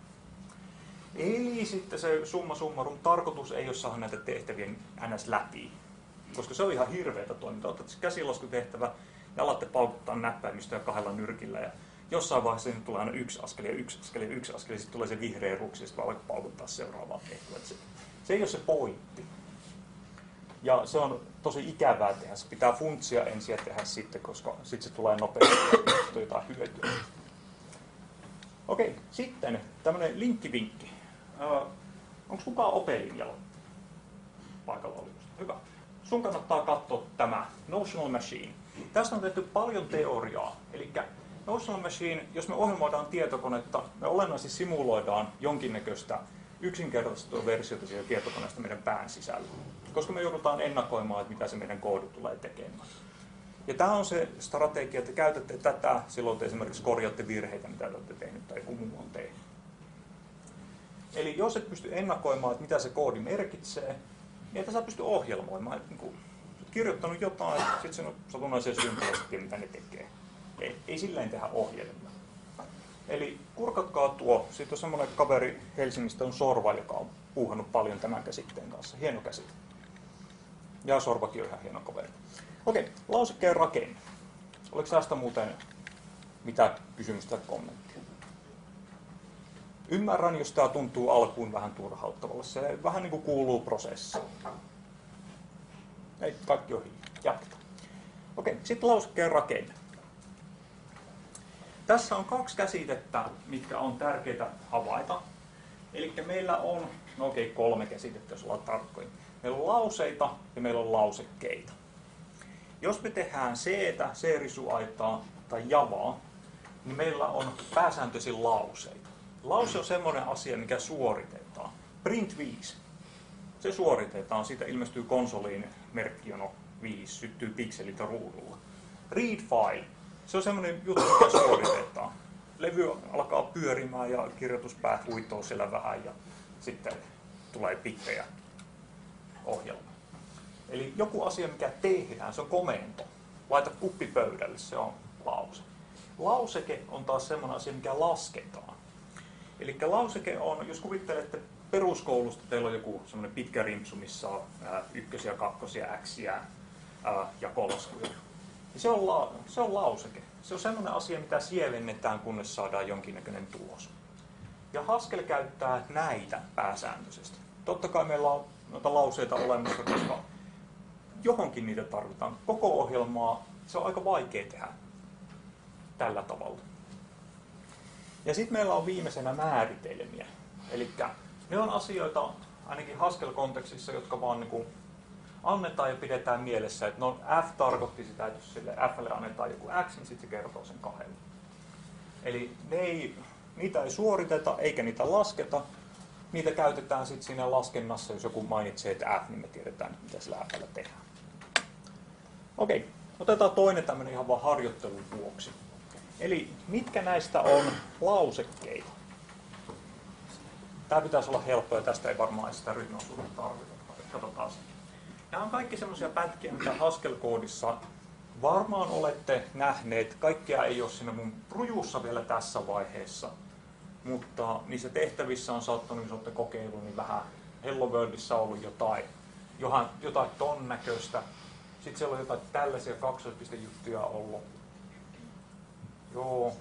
Eli sitten se summa summarum, tarkoitus ei ole saada näitä tehtävien ns. Läpi, koska se on ihan hirveätä toimintaa. Otatte se käsinlaskutehtävä ja alatte paukuttaa näppäimistöä kahdella nyrkillä ja jossain vaiheessa siinä tulee aina yksi askel ja yksi askel ja yksi askel ja sitten tulee se vihreä ruksi ja sitten vaan paukuttaa seuraavaa tehtävää. Se, se ei ole se pointti. Ja se on tosi ikävää tehdä. Se pitää funtsia ensin ja tehdä sitten, koska sitten se tulee nopeasti ja jotain hyötyä. Okei, sitten tämmöinen linkkivinkki. Uh, onko kukaan Ope-linjalla paikalla olijoista? Hyvä. Sun kannattaa katsoa tämä Notional Machine. Tässä on tehty paljon teoriaa. Eli Notional Machine, jos me ohjelmoidaan tietokonetta, me olennaisesti simuloidaan jonkinnäköistä yksinkertaistettua versiota siitä tietokoneesta meidän pään sisällä. Koska me joudutaan ennakoimaan, että mitä se meidän koodi tulee tekemään. Ja tämä on se strategia, että käytätte tätä, silloin te esimerkiksi korjaatte virheitä, mitä te olette tehnyt tai joku muu on tehnyt. Eli jos et pysty ennakoimaan, että mitä se koodi merkitsee, niin et sä pysty ohjelmoimaan. Että niin olet kirjoittanut jotain, sitten sen on satunnaisia symbolisia, mitä ne tekee. Ei, ei silleen tehdä ohjelmia. Eli kurkatkaa tuo. Sitten on semmoinen kaveri Helsingistä on Sorva, joka on puuhannut paljon tämän käsitteen kanssa. Hieno käsite. Ja Sorvakin on ihan hieno kaveri. Okei, lausekkeen rakenne. Oliko tästä muuten mitä kysymystä tai kommenttia? Ymmärrän, jos tämä tuntuu alkuun vähän turhauttavalle. Se vähän niin kuin kuuluu prosessiin. Ei, kaikki ohi. Jatketaan. Okei, sitten lausekkeen rakenne. Tässä on kaksi käsitettä, mitkä on tärkeitä havaita. Eli meillä on, no okei, kolme käsitettä, jos ollaan tarkkoja. Meillä on lauseita ja meillä on lausekkeita. Jos me tehdään C-tä, C-risuaitaa tai javaa, niin meillä on pääsääntöisin lauseita. Lause on semmoinen asia, mikä suoritetaan. Print viisi. Se suoritetaan, siitä ilmestyy konsoliin merkkijono viisi, syttyy pikselit ruudulla. Read file. Se on semmoinen juttu, mikä suoritetaan. Levy alkaa pyörimään ja kirjoituspäät huitoo siellä vähän ja sitten tulee pikkejä ohjelma. Eli joku asia, mikä tehdään, se on komento. Laita kuppi pöydälle, se on lause. Lauseke on taas semmoinen asia, mikä lasketaan. Eli lauseke on, jos kuvittelette peruskoulusta, teillä on joku semmoinen pitkä rimpsu, missä on ää, ykkösiä, kakkosia, äksiä ää, ja koloskuja. Se on, la, se on lauseke. Se on semmoinen asia, mitä sievennetään, kunnes saadaan jonkinnäköinen tulos. Ja Haskell käyttää näitä pääsääntöisesti. Totta kai meillä on noita lauseita olemassa, koska johonkin niitä tarvitaan. Koko ohjelmaa se on aika vaikea tehdä tällä tavalla. Ja sitten meillä on viimeisenä määritelmiä. Eli ne on asioita, ainakin Haskell-kontekstissa, jotka vaan niin kuin annetaan ja pidetään mielessä, että no F tarkoitti sitä, että jos sille F:lle annetaan joku X, niin sitten se kertoo sen kahdelle. Eli ne ei, niitä ei suoriteta eikä niitä lasketa. Niitä käytetään sitten siinä laskennassa, jos joku mainitsee, että F, niin me tiedetään, mitä sillä F:llä tehdään. Okei, otetaan toinen tämmöinen ihan vaan harjoittelun vuoksi. Eli mitkä näistä on lausekkeita? Tämä pitäisi olla helppoa ja tästä ei varmaan sitä ryhmäosuuden tarvita. Katsotaan sitä. Nämä on kaikki semmoisia pätkiä, mitä Haskell-koodissa varmaan olette nähneet. Kaikkea ei ole siinä mun rujussa vielä tässä vaiheessa. Mutta niissä tehtävissä on saattanut, jos olette kokeillut, niin vähän Hello Worldissa on ollut jotain, jotain, jotain ton näköistä. Sitten siellä on jotain tällaisia kaksoispistejuttuja ollut. Joo.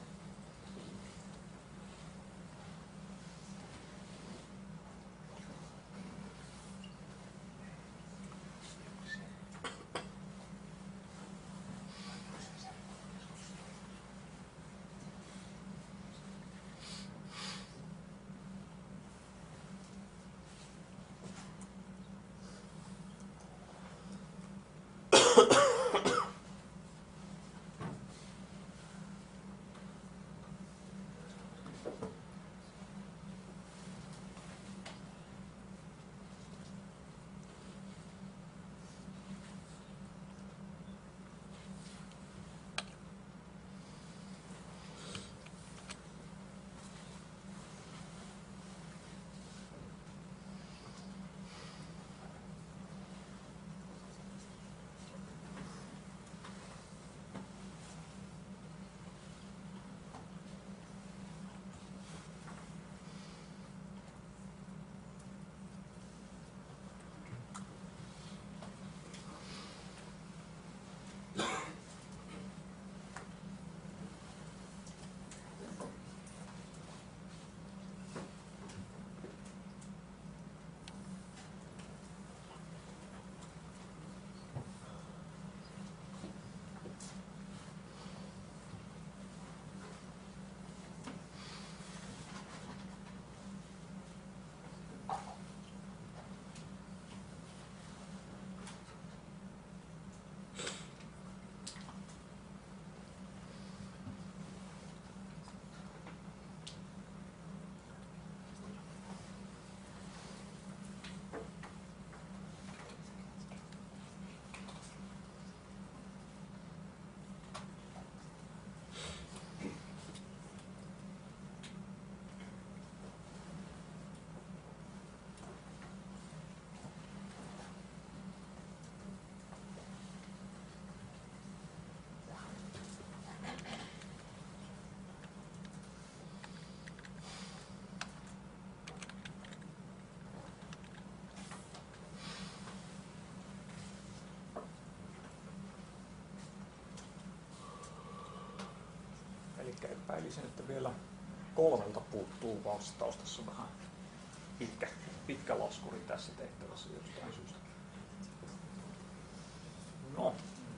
Epäilisin, että vielä kolmelta puuttuu vastaus. Tässä on vähän pitkä, pitkä laskuri tässä tehtävässä jostain syystä. No.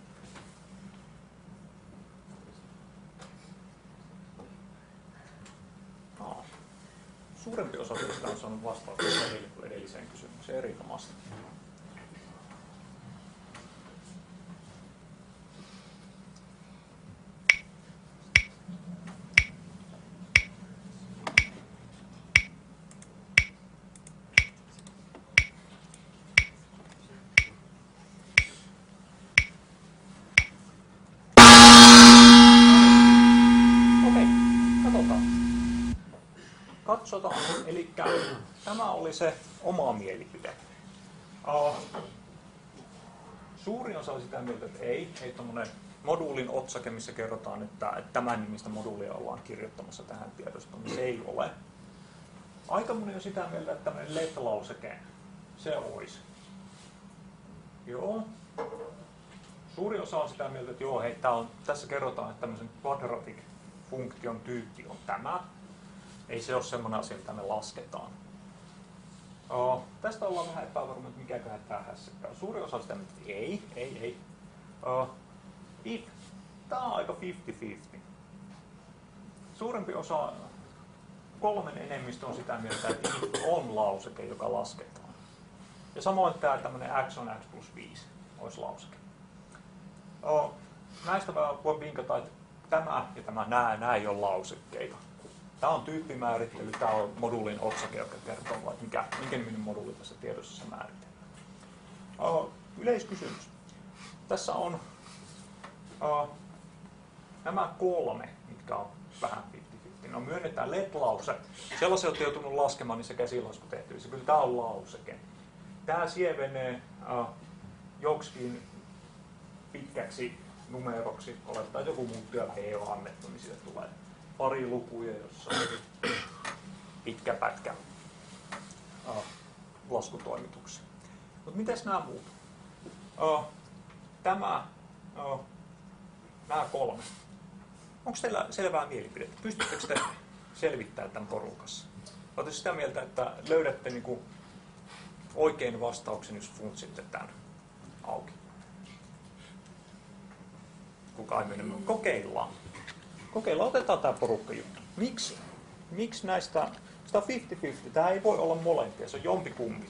Ah. Suurempi osa teistä on saanut vastausta edelliseen kysymykseen erinomaisesti. Katsotaan. Eli tämä oli se oma mielipide. Uh, suurin osa on sitä mieltä, että ei. Ei tuommoinen moduulin otsake, missä kerrotaan, että, että tämän nimistä moduulia ollaan kirjoittamassa tähän tiedostoon, niin se ei ole. Aika moni on sitä mieltä, että tämmöinen let-lauseke, se olisi. Joo. Suurin osa on sitä mieltä, että joo, hei, on, tässä kerrotaan, että tämmöisen quadratic-funktion tyyppi on tämä. Ei se ole semmoinen asia, mitä me lasketaan. Oh, tästä ollaan vähän epävarma, että mikäköhän tämä hässäkkää. Suuri osa sitä, että ei, ei, ei. Oh, if. Tämä on aika viisikymmentä viisikymmentä. Suurempi osa, kolmen enemmistö on sitä mieltä, että if on lauseke, joka lasketaan. Ja samoin tämä tämmöinen x on x plus viisi olisi lauseke. Oh, näistä voi vinkata, että tämä ja tämä nää, nää ei ole lausekkeita. Tämä on tyyppimäärittely, tämä on moduulin otsake, joka kertoo, että mikä, minkä niminen moduuli tässä tiedossa se määritellään. Uh, yleiskysymys. Tässä on uh, nämä kolme, mitkä on vähän viisikymmentä viisikymmentä. No myönnetään let-lause. Sellaisia olette joutunut laskemaan, niin se käsilasku tehty. Se kyllä tämä on lauseke. Tämä sievenee uh, joksikin pitkäksi numeroksi. Olettaa joku muuttuja P on annettu, niin siitä tulee pari lukuja, jossa on pitkä pätkä uh, laskutoimituksia. Mutta mites nämä muut? Uh, tämä, uh, nämä kolme. Onko teillä selvää mielipidettä? Pystyttekö te selvittämään tämän porukassa? Oletteko sitä mieltä, että löydätte niinku oikein vastauksen, jos funtsitte tämän auki? Kuka ei mene? Kokeillaan. Kokeillaan, otetaan tämä porukka juttu. Miksi? Miksi näistä, sitä on viisikymmentä viisikymmentä, tämä ei voi olla molempia, se on jompikumpi.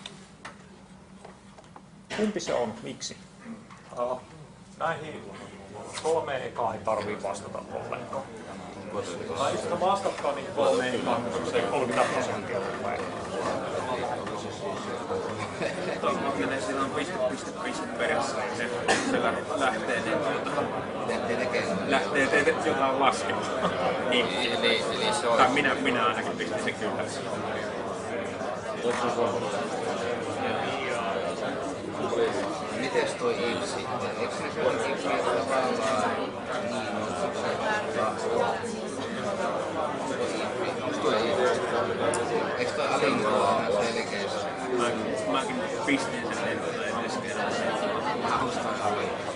Kumpi se on? Miksi? Uh, näihin kolmeen ekaan ei tarvitse vastata ollenkaan. Tai jos sitä vastatkaan, niin kolmeen ekaan, koska se kolmekymmentä prosenttia tulee. Menee sillä on piste, piste, piste perässä, niin se, se lähtee, niin tuota, lähtee teille jotain laskemaan. Niin, Eli, eli se tai minä, minä ainakin pistin sen kyllä. Mites toi if sitten? Eikö se ole if tavallaan niin on se onko toi if? Eikö toi alinkoa aina selkeästi? Mäkin pistin sen lentoon edes kerran. Mä ostan alinkoa.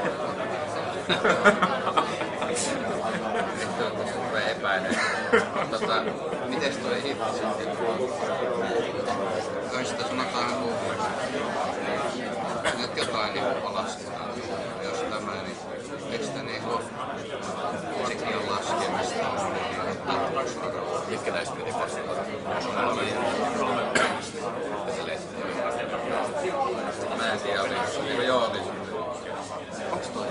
Nyt on tässä rupeaa epäilemään. Tota, Mites toi if sitten? Kai sitä sanotaan kun nyt jotain niin lasketaan. Jos tämä, niin eikö sitä niin kuin sekin on laskemista? mitkä näistä piti vastata? Mä en tiedä, oliko joo, oli. Onks toi?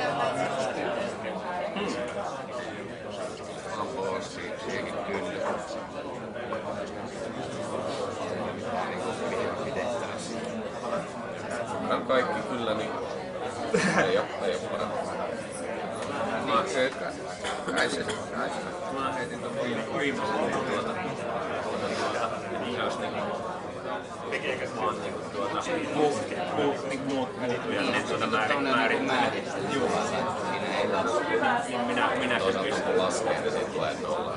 Ampo on siihenkin kyllä. On kaikki kyllä, niin ei oo, ei oo parempi. Niin, kyllä. Kai se, kai se. Mä heitin tuon viimeisen tuota, jos niinku mä oon niinku tuota, muut, muut, niinku muut, muuttuja, niin tuota määrin, määrin. Juu. Minä, minä Toisaalta kun laskee, niin siitä tulee nolla.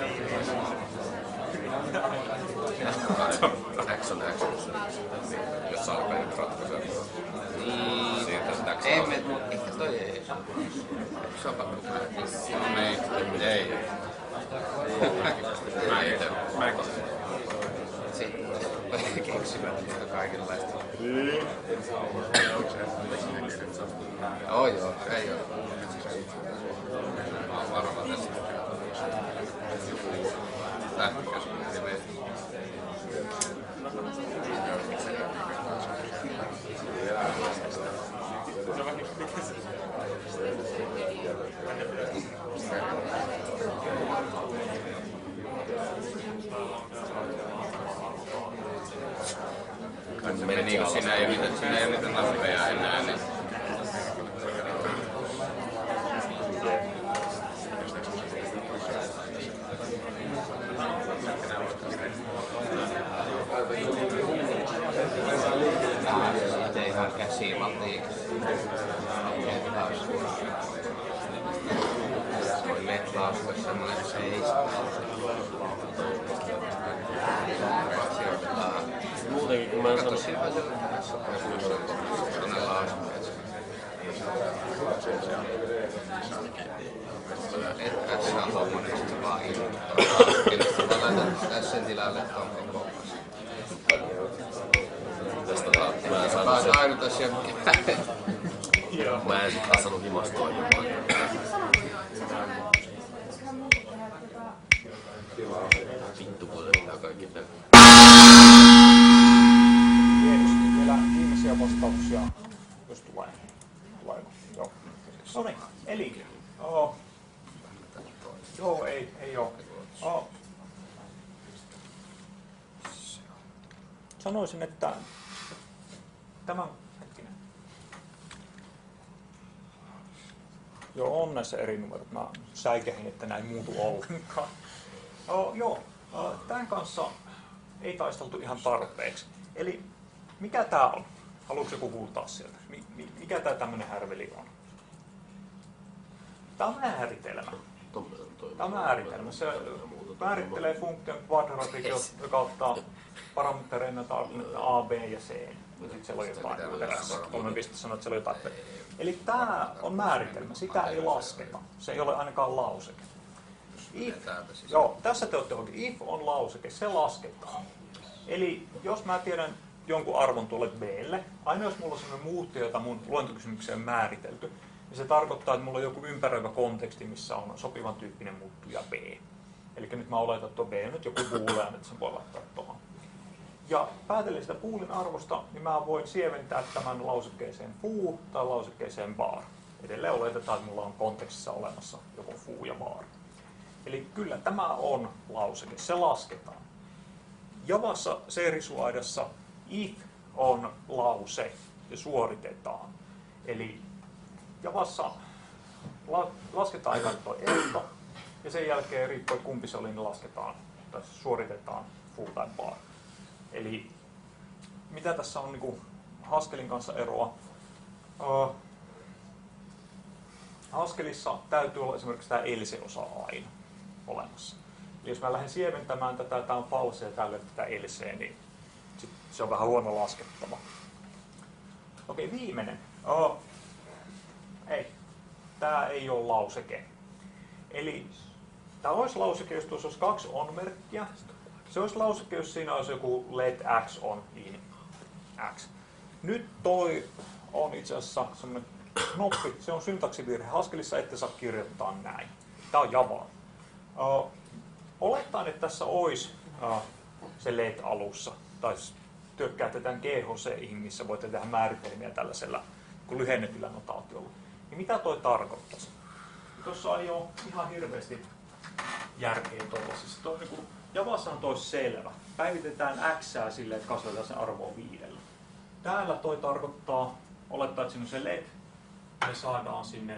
X on X. Jos saa alkaa ratkaisua. Niin. Siitä sitä X Ei me, ehkä toi ei. Se on pakko määrin. No ei, ei. Mä itse. Mä Sitten keksivät kaikenlaista. Joo joo, ei oo. Mä oon varma tästä. Lähtökäs nimeä. Niin kuin siinä ei ole niitä, siinä ei ole niitä nappeja enää, niin itse ihan käsimaltiin. Se oli metlausku, semmoinen seistä. muutenkin kun mä en sano... Että se on tommonen, että se vaan ilmoittaa. Kyllä mä laitan tässä tilalle tonkin koppassa. Tästä mä en saanut se... ainut asia, mikä... Mä en sit taas saanut himastua jotain. Vittu kun tää kaikki tää. Jees, vielä viimeisiä vastauksia, jos tulee. Tuleeko? Joo. No niin, eli... Oh. Joo, ei, ei oo. Oh. Sanoisin, että tämän... Hetkinen. Joo, on näissä eri numerot. Mä säikähin, että näin muutu ollenkaan. Oh, joo, tämän kanssa ei taisteltu ihan tarpeeksi. Eli mikä tää on? Haluatko joku kuultaa sieltä? Mikä tää tämmönen härveli on? Tää on määritelmä. Tää on määritelmä. Se määrittelee funktion kvadratik, joka ottaa parametreina tarkoittaa A, B ja C. Ja sitten siellä on jotain perässä. Kolme pistettä sanoo, että siellä on jotain perässä. Eli tää on määritelmä. Sitä ei lasketa. Se ei ole ainakaan lauseke. If, joo, tässä te olette oikein. If on lauseke, se lasketaan. Eli jos mä tiedän jonkun arvon tuolle B:lle, aina jos mulla on sellainen muuttuja, jota mun luontokysymykseen on määritelty, niin se tarkoittaa, että mulla on joku ympäröivä konteksti, missä on sopivan tyyppinen muuttuja B. Eli nyt mä oletan, että tuo B on nyt joku boolean, että sen voi laittaa tuohon. Ja päätellen sitä boolin arvosta, niin mä voin sieventää tämän lausekkeeseen foo tai lausekkeeseen bar. Edelleen oletetaan, että mulla on kontekstissa olemassa joko foo ja bar. Eli kyllä tämä on lauseke, se lasketaan. Javassa seerisuaidassa if on lause ja suoritetaan. Eli Javassa la, lasketaan aika tuo ehto ja sen jälkeen riippuen kumpi se oli, niin lasketaan tai suoritetaan foo tai bar. Eli mitä tässä on niin kuin Haskellin kanssa eroa? Uh, Haskellissa täytyy olla esimerkiksi tämä else-osa aina olemassa. Eli jos mä lähden siementämään tätä, tämä on false ja tälle tätä else, niin sit se on vähän huono laskettava. Okei, viimeinen. Oh, ei, tämä ei ole lauseke. Eli tämä olisi lauseke, jos tuossa olisi kaksi on-merkkiä. Se olisi lauseke, jos siinä olisi joku let x on in x. Nyt toi on itse asiassa semmoinen knoppi, se on syntaksivirhe. Haskellissa ette saa kirjoittaa näin. Tämä on Javaa. Uh, olettaen, että tässä olisi uh, se let alussa, tai työkkäätte tämän G H C, missä voitte tehdä määritelmiä tällaisella lyhennetyllä notaatiolla. Niin mitä toi tarkoittaisi? Tuossa ei ole ihan hirveästi järkeä tuollaisessa. Toi, niin Javassa on tois selvä. Päivitetään xää silleen, että kasvatetaan sen arvoa viidellä. Täällä toi tarkoittaa, olettaa, että siinä on se let, me saadaan sinne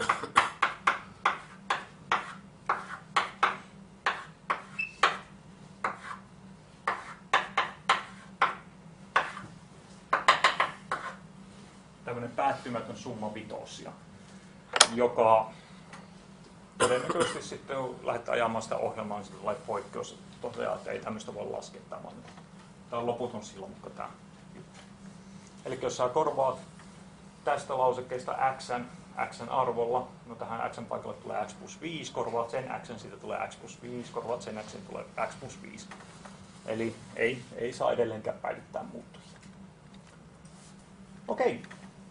tämmöinen päättymätön summa vitosia, joka todennäköisesti sitten kun lähdetään ajamaan sitä ohjelmaa, niin sitten lait poikkeus toteaa, että ei tämmöistä voi laskea. Tämä on loputon silmukka tämä. Eli jos sä korvaat tästä lausekkeesta x xn arvolla, no tähän xn paikalle tulee x plus viisi, korvaat sen xn, siitä tulee x plus viisi, korvaat sen xn, tulee x plus viisi. Eli ei, ei saa edelleenkään päivittää muuttujia. Okei.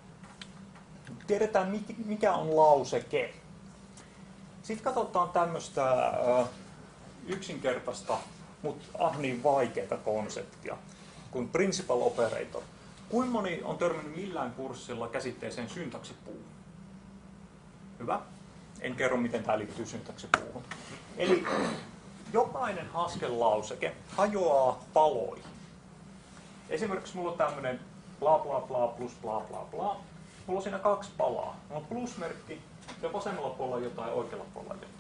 Tiedetään mikä on lauseke. Sitten katsotaan tämmöistä äh, yksinkertaista, mutta ah niin vaikeaa konseptia kuin principal operator. Kuinka moni on törmännyt millään kurssilla käsitteeseen syntaksipuu? Hyvä. En kerro, miten tämä liittyy syntaksipuuhun. Eli jokainen Haskell-lauseke hajoaa paloihin. Esimerkiksi mulla on tämmöinen bla bla bla plus bla bla bla. Mulla on siinä kaksi palaa. Mulla on plusmerkki ja vasemmalla puolella jotain, oikealla puolella jotain.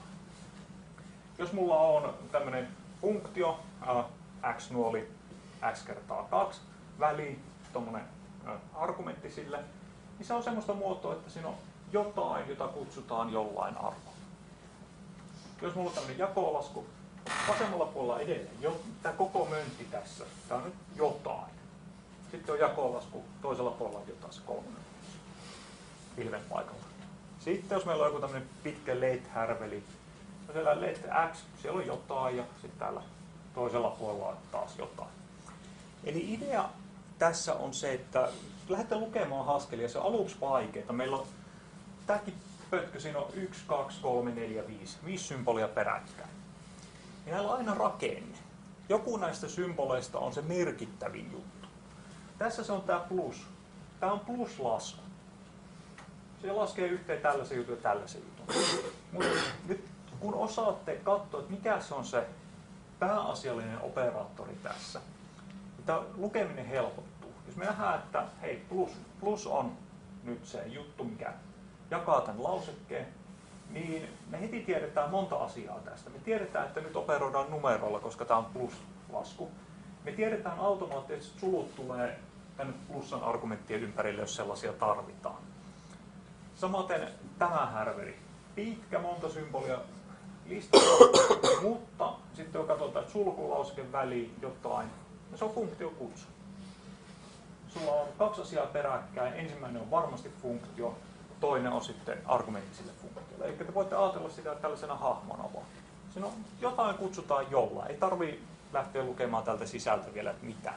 Jos mulla on tämmöinen funktio, äh, x nuoli x kertaa kaksi, väliin, tommonen äh, argumentti sille, niin se on semmoista muotoa, että siinä on jotain, jota kutsutaan jollain arvolla. Jos mulla on tämmöinen jakolasku, vasemmalla puolella edelleen, jo, tämä koko möntti tässä, tämä on nyt jotain. Sitten on jakolasku, toisella puolella jotain, se kolmonen pilven paikalla. Sitten jos meillä on joku tämmöinen pitkä let-härveli, no siellä let x, siellä on jotain ja sitten täällä toisella puolella on taas jotain. Eli idea tässä on se, että lähdette lukemaan Haskellia, se on aluksi vaikeaa. Meillä on tämäkin pötkö, siinä on yksi, kaksi, kolme, neljä, viisi, viisi symbolia peräkkäin. Ja näillä on aina rakenne. Joku näistä symboleista on se merkittävin juttu. Tässä se on tämä plus. Tämä on pluslasku. Se laskee yhteen tällaisen jutun ja tällaisen jutun. Mutta nyt kun osaatte katsoa, että mikä se on se pääasiallinen operaattori tässä, niin tämä lukeminen helpottuu. Jos me nähdään, että hei, plus, plus on nyt se juttu, mikä jakaa tämän lausekkeen, niin me heti tiedetään monta asiaa tästä. Me tiedetään, että nyt operoidaan numerolla, koska tämä on pluslasku. Me tiedetään automaattisesti, että sulut tulee tänne plussan argumenttien ympärille, jos sellaisia tarvitaan. Samaten tämä härveli. Pitkä, monta symbolia listalla, mutta sitten kun katsotaan, että sulkulauseke väliin jotain, no se on funktiokutsu. Sulla on kaksi asiaa peräkkäin. Ensimmäinen on varmasti funktio, toinen on sitten argumentti sille funktiolle. Eli te voitte ajatella sitä tällaisena hahmona vaan. Siinä on jotain kutsutaan jollain. Ei tarvitse lähteä lukemaan tältä sisältä vielä, että mitä.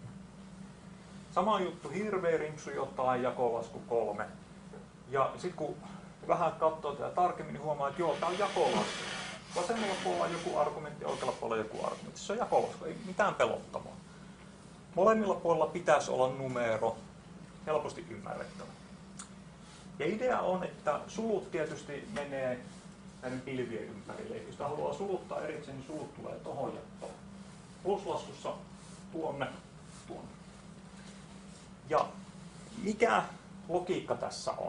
Sama juttu, hirveä rimpsu jotain, jakolasku kolme. Ja sitten kun vähän katsoo tätä tarkemmin, niin huomaa, että joo, tämä on jakolasku. Vasemmalla puolella on joku argumentti, oikealla puolella joku argumentti. Se on jakolasku, ei mitään pelottavaa. Molemmilla puolella pitäisi olla numero, helposti ymmärrettävä. Ja idea on, että sulut tietysti menee näiden pilvien ympärille. Jos sitä haluaa suluttaa erikseen, niin sulut tulee tohon ja tohon. Pluslaskussa tuonne, tuonne. Ja mikä logiikka tässä on?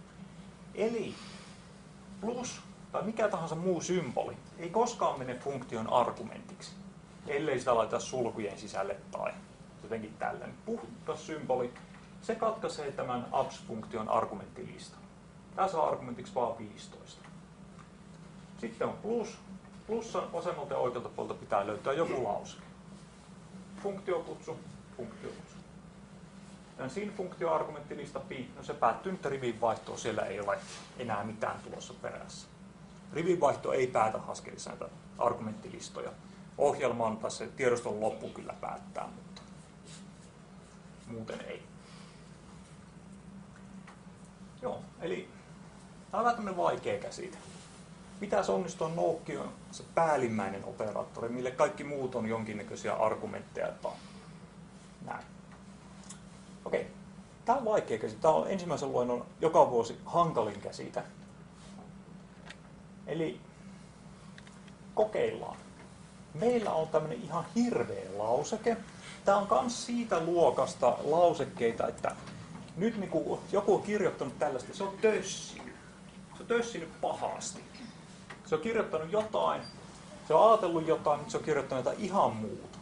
Eli plus tai mikä tahansa muu symboli ei koskaan mene funktion argumentiksi, ellei sitä laita sulkujen sisälle tai jotenkin tällainen. Puhdas symboli, se katkaisee tämän abs-funktion argumenttilistan. Tässä on argumentiksi vaan viisitoista. Sitten on plus. Plussan vasemmalta ja oikealta puolelta pitää löytää joku lauseke. Funktiokutsu, funktiokutsu. Tämän sin-funktio-argumenttilista pi, no se päättyy nyt rivin vaihtoon, siellä ei ole enää mitään tulossa perässä. Rivinvaihto ei päätä Haskellissa näitä argumenttilistoja. Ohjelman tai se tiedoston loppu kyllä päättää, mutta muuten ei. Joo, eli tämä on vähän tämmöinen vaikea käsite. Pitäisi onnistua noukki on se päällimmäinen operaattori, mille kaikki muut on jonkinnäköisiä argumentteja tai näin. Okei, tämä on vaikea käsite. Tämä on ensimmäisen luennon joka vuosi hankalin käsite. Eli kokeillaan. Meillä on tämmöinen ihan hirveä lauseke. Tämä on myös siitä luokasta lausekkeita, että nyt niin kun joku on kirjoittanut tällaista, se on tössinyt. Se on tössinyt pahasti. Se on kirjoittanut jotain, se on ajatellut jotain, mutta se on kirjoittanut jotain ihan muuta.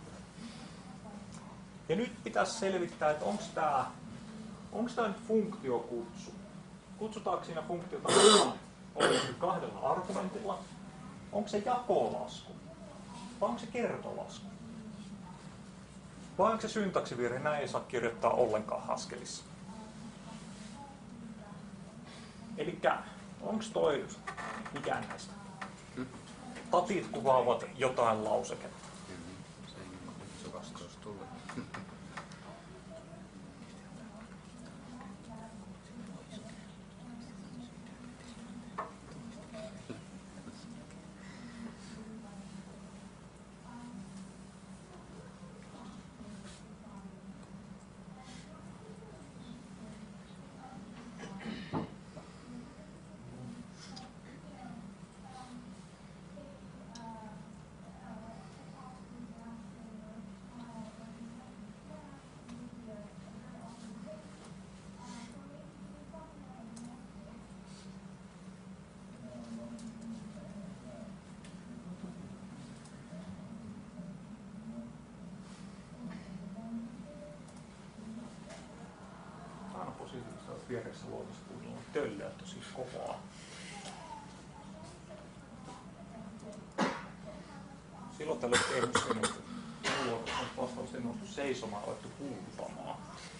Ja nyt pitäisi selvittää, että onko tämä onko tämä nyt funktiokutsu. Kutsutaanko siinä funktiota kahdella argumentilla? Onko se jakolasku? Vai onko se kertolasku? Vai onko se syntaksivirhe? Näin ei saa kirjoittaa ollenkaan Haskellissa. Elikkä onks toi mikään näistä? Tatit kuvaavat jotain lauseketta. Se vastaus tulee. Vieressä luotossa puhutaan tölleä tosi kovaa. Silloin tällä tehnyt sen, että luotossa on vastaavasti noussut seisomaan ja alettu huutamaan.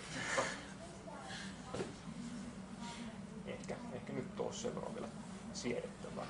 Ehkä, ehkä nyt olisi sen verran vielä siedettävää.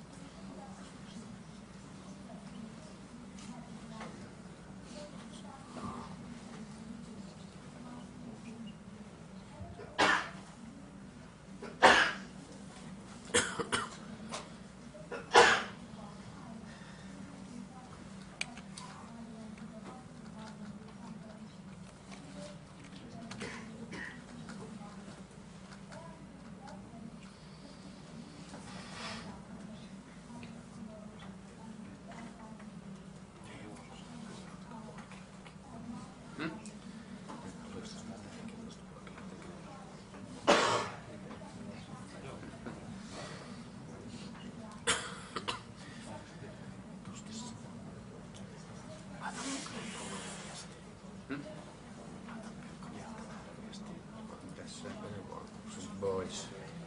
Boys.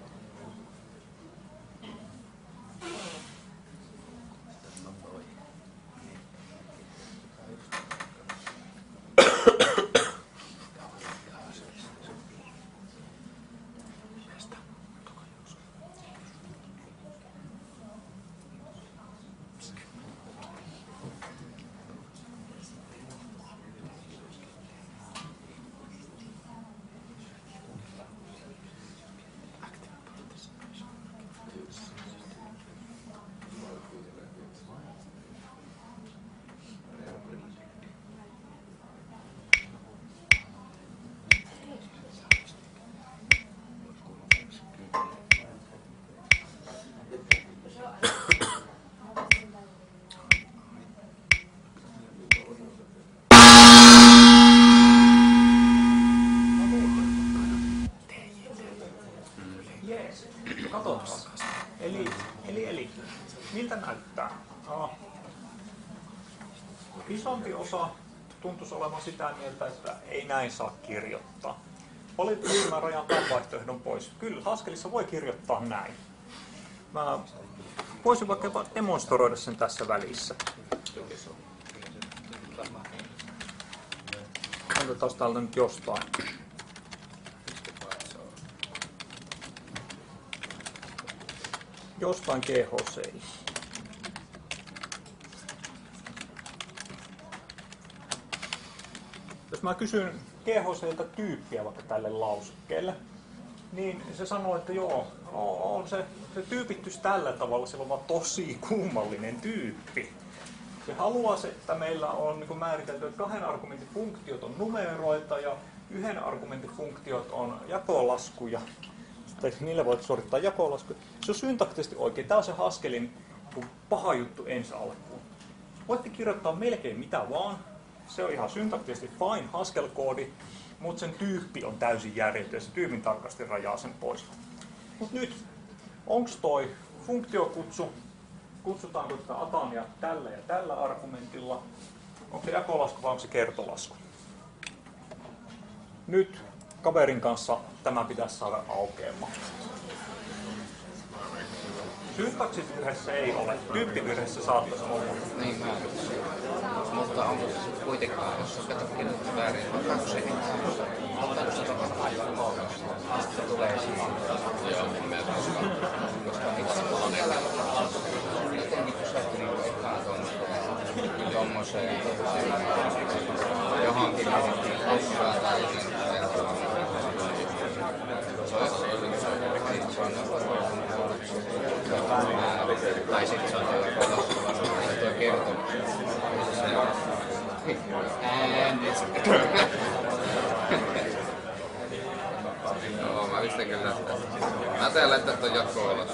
Eli, eli, eli, miltä näyttää? No, isompi osa tuntuisi olevan sitä mieltä, että ei näin saa kirjoittaa. Valitettavasti mä rajan tämän vaihtoehdon pois. Kyllä, Haskellissa voi kirjoittaa näin. Mä voisin vaikka demonstroida sen tässä välissä. Otetaan täältä nyt jostain. Jostain G H C. Jos mä kysyn G H C:ltä tyyppiä vaikka tälle lausekkeelle, niin se sanoo, että joo, on se, se tyypittys tällä tavalla, sillä on vaan tosi kummallinen tyyppi. Se haluaisi, että meillä on niin kuin määritelty, että kahden argumentin funktiot on numeroita ja yhden argumentin funktiot on jakolaskuja. Tai niillä voit suorittaa jakolaskuja. Se on syntaktisesti oikein. Tämä on se Haskellin paha juttu ensi alkuun. Voitte kirjoittaa melkein mitä vaan. Se on ihan syntaktisesti fine Haskell-koodi, mutta sen tyyppi on täysin järjetty ja se tyypin tarkasti rajaa sen pois. Mutta nyt, onko toi funktiokutsu, kutsutaanko tätä atania tällä ja tällä argumentilla, onko se jakolasku vai onko se kertolasku? Nyt kaverin kanssa tämä pitäisi saada aukeamaan. Syntaksivirheessä ei ole, tyyppivirheessä saattaisi olla. Niin, mä Mutta onko se sitten kuitenkaan, jos on kato kirjoittaa väärin, on kaksi henkeä. Ottanut sitä katsotaan. Sitten se tulee siihen. Joo, mun mielestä. Koska itse on jotenkin kun sä tuli ekaan tommoseen, tommoseen johonkin ossaa tai jotenkin verran. Se on se on tai sitten se on tuo kertomus. Joo, mä pistin kyllä tästä. Mä teen laittaa ton Jakko alas.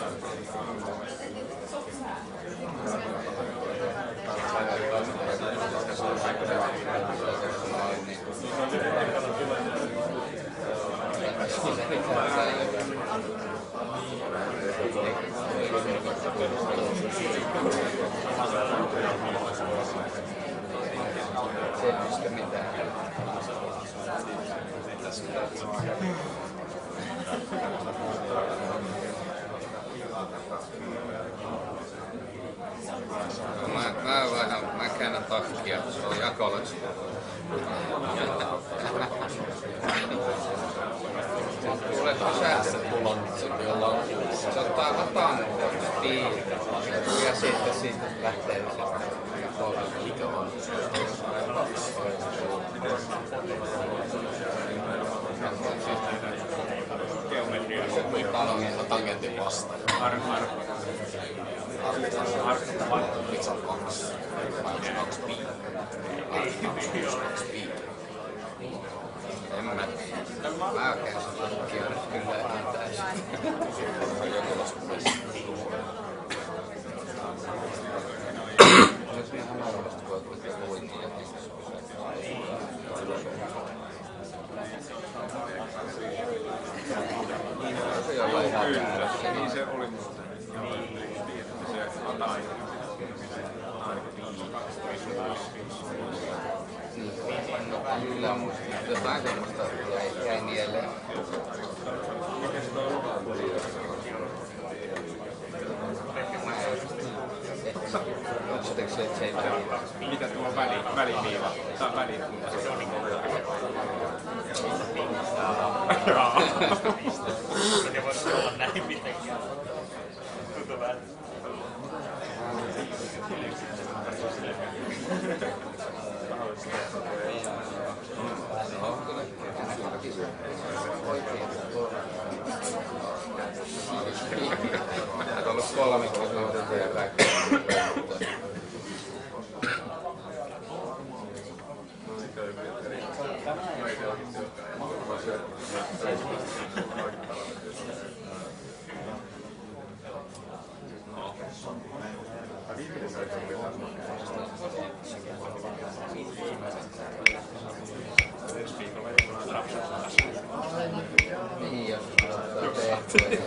Selvisikö mitään? Mä, mä, vähän, mä käännän takkia, se on Jakolaksi. Kuuletko sä sen tulon, jolla on se ottaa otan piiri ja sitten siitä lähtee se mikä on Geometria. tangentin vastaan. Arko, arko. Arko. Miksi on kaksi? Vai onko kaksi pi? Kaksi pi. En mä. Mä käänsin takkia kyllä ihan täysin. Joku laskupeessa. Nyt ihan mahdollista, kun olet luinnin ja tekisiä. Se ei ole ihan väärässä. Niin se oli muuten. Se antaa Kyllä, mutta jotain semmoista jäi, jäi mieleen. Onko se tekee se seitsemän? mitä tuo väli, väliviiva? Tai väli. Se voisi olla näin mitenkään. Tuntuu vähän. Mä oon ollut kolme kuukautta ja kaikki. Niin, jos on tehty.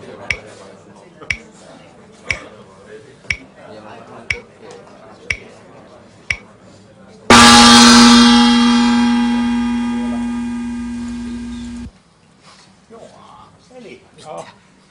Eli, ja.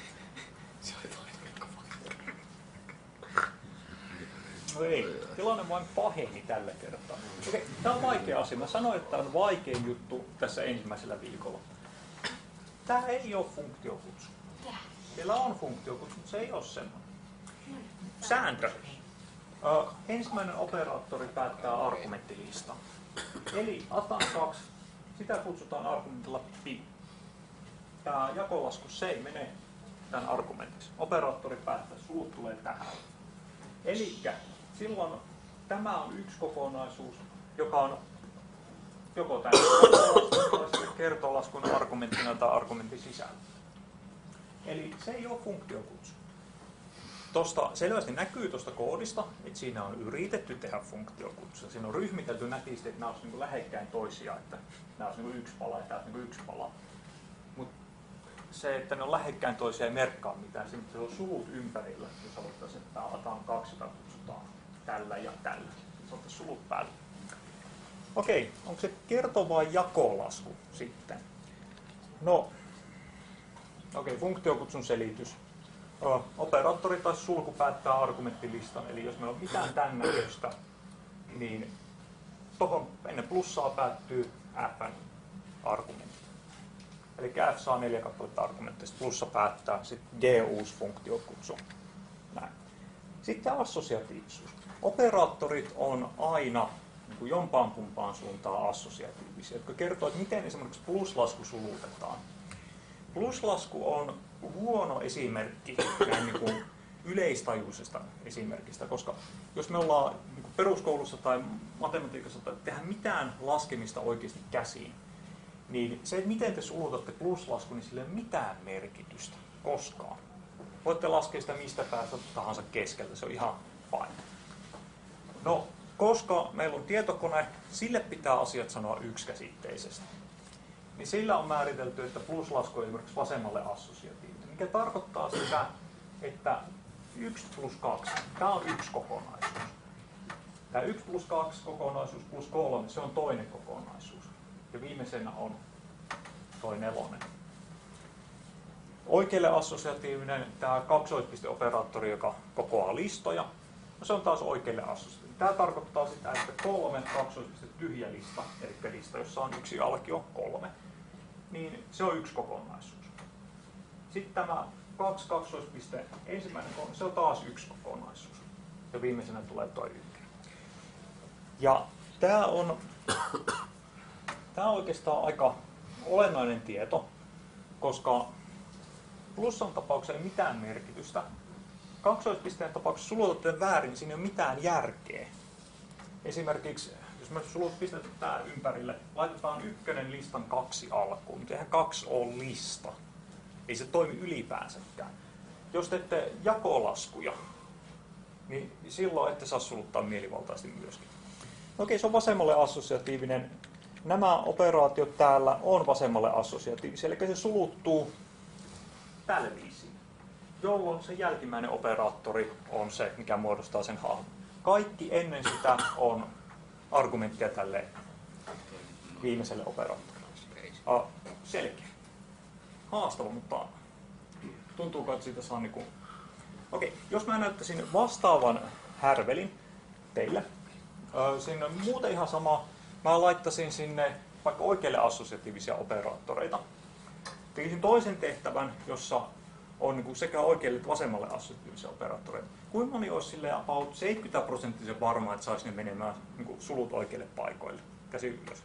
No ei, tilanne vain paheni tällä kertaa. Okei, tämä on vaikea asia. Mä sanoin, että tämä on vaikein juttu tässä ensimmäisellä viikolla. Tämä ei ole funktiokutsu. Siellä on funktiokutsu, mutta se ei ole semmoinen. Sääntö. Uh, ensimmäinen operaattori päättää argumenttilistan. Eli atan kaksi, sitä kutsutaan argumentilla pi. Tämä jakolasku, se ei mene tämän argumentiksi. Operaattori päättää, sulut tulee tähän. Eli silloin tämä on yksi kokonaisuus, joka on joko tämän kertolaskun argumenttina tai argumentin sisällä. Eli se ei ole funktiokutsu. Tosta selvästi näkyy tuosta koodista, että siinä on yritetty tehdä funktiokutsu. Siinä on ryhmitelty nätisti, että nämä olisivat niin lähekkäin toisiaan, että nämä olisivat niin yksi pala ja tämä olisi niin yksi pala. Mutta se, että ne on lähekkäin toisiaan, ei merkkaa mitään. Se on sulut ympärillä, jos haluttaisiin, että tämä atan kaksi, jota kutsutaan tällä ja tällä. Se on sulut päällä. Okei, onko se kerto vai jakolasku sitten? No, okei, funktiokutsun selitys. Operaattori tai sulku päättää argumenttilistan, eli jos meillä on mitään tämän näköistä, niin tuohon ennen plussaa päättyy fn argumentti. Eli f saa neljä kappaletta argumentteja, plussa päättää, sitten d uusi funktio kutsuu. Näin. Sitten assosiatiivisuus. Operaattorit on aina niin kuin jompaan kumpaan suuntaan assosiatiivisia, jotka kertoo, että miten esimerkiksi pluslasku sulutetaan. Pluslasku on huono esimerkki näin niin kuin yleistajuisesta esimerkistä, koska jos me ollaan niin kuin peruskoulussa tai matematiikassa tai tehdään mitään laskemista oikeasti käsiin, niin se, että miten te sulutatte pluslaskun, niin sillä ei ole mitään merkitystä koskaan. Voitte laskea sitä mistä päästä tahansa keskeltä, se on ihan fine. No, koska meillä on tietokone, sille pitää asiat sanoa yksikäsitteisesti. Niin sillä on määritelty, että pluslasku on esimerkiksi vasemmalle assosiatiivinen, mikä tarkoittaa sitä, että yksi plus kaksi, tämä on yksi kokonaisuus. Tämä yksi plus kaksi kokonaisuus plus kolme, se on toinen kokonaisuus. Ja viimeisenä on toi nelonen. Oikealle assosiatiivinen, tämä kaksoispisteoperaattori, joka kokoaa listoja, no se on taas oikealle assosiatiivinen. Tämä tarkoittaa sitä, että kolme kaksoispiste tyhjä lista, eli lista, jossa on yksi alkio, kolme, niin se on yksi kokonaisuus. Sitten tämä kaksi kaksoispiste ensimmäinen, se on taas yksi kokonaisuus. Ja viimeisenä tulee tuo ykkönen. Ja tämä on, tämä on oikeastaan aika olennainen tieto, koska plussan tapauksessa ei mitään merkitystä. Kaksoispisteen tapauksessa sulutatte väärin, siinä ei ole mitään järkeä. Esimerkiksi, jos me sulut pistetään tämä ympärille, laitetaan ykkönen listan kaksi alkuun, mutta eihän kaksi ole lista. Ei se toimi ylipäänsäkään. Jos teette jakolaskuja, niin silloin ette saa suluttaa mielivaltaisesti myöskin. Okei, se on vasemmalle assosiatiivinen. Nämä operaatiot täällä on vasemmalle assosiatiivisia, eli se suluttuu tälle viisiin, jolloin se jälkimmäinen operaattori on se, mikä muodostaa sen hahmon. Kaikki ennen sitä on argumenttia tälle viimeiselle operaattorille. Ah, selkeä. Haastava, mutta tuntuuko, että siitä saa niinku... Okei, jos mä näyttäisin vastaavan härvelin teille, siinä on muuten ihan sama. Mä laittaisin sinne vaikka oikealle assosiatiivisia operaattoreita. Tekisin toisen tehtävän, jossa on niinku sekä oikealle että vasemmalle assosiatiivisia operaattoreita. Kuinka moni olisi silleen about seitsemänkymmentä prosenttisen varma, että saisi ne menemään niinku sulut oikeille paikoille? Käsi ylös.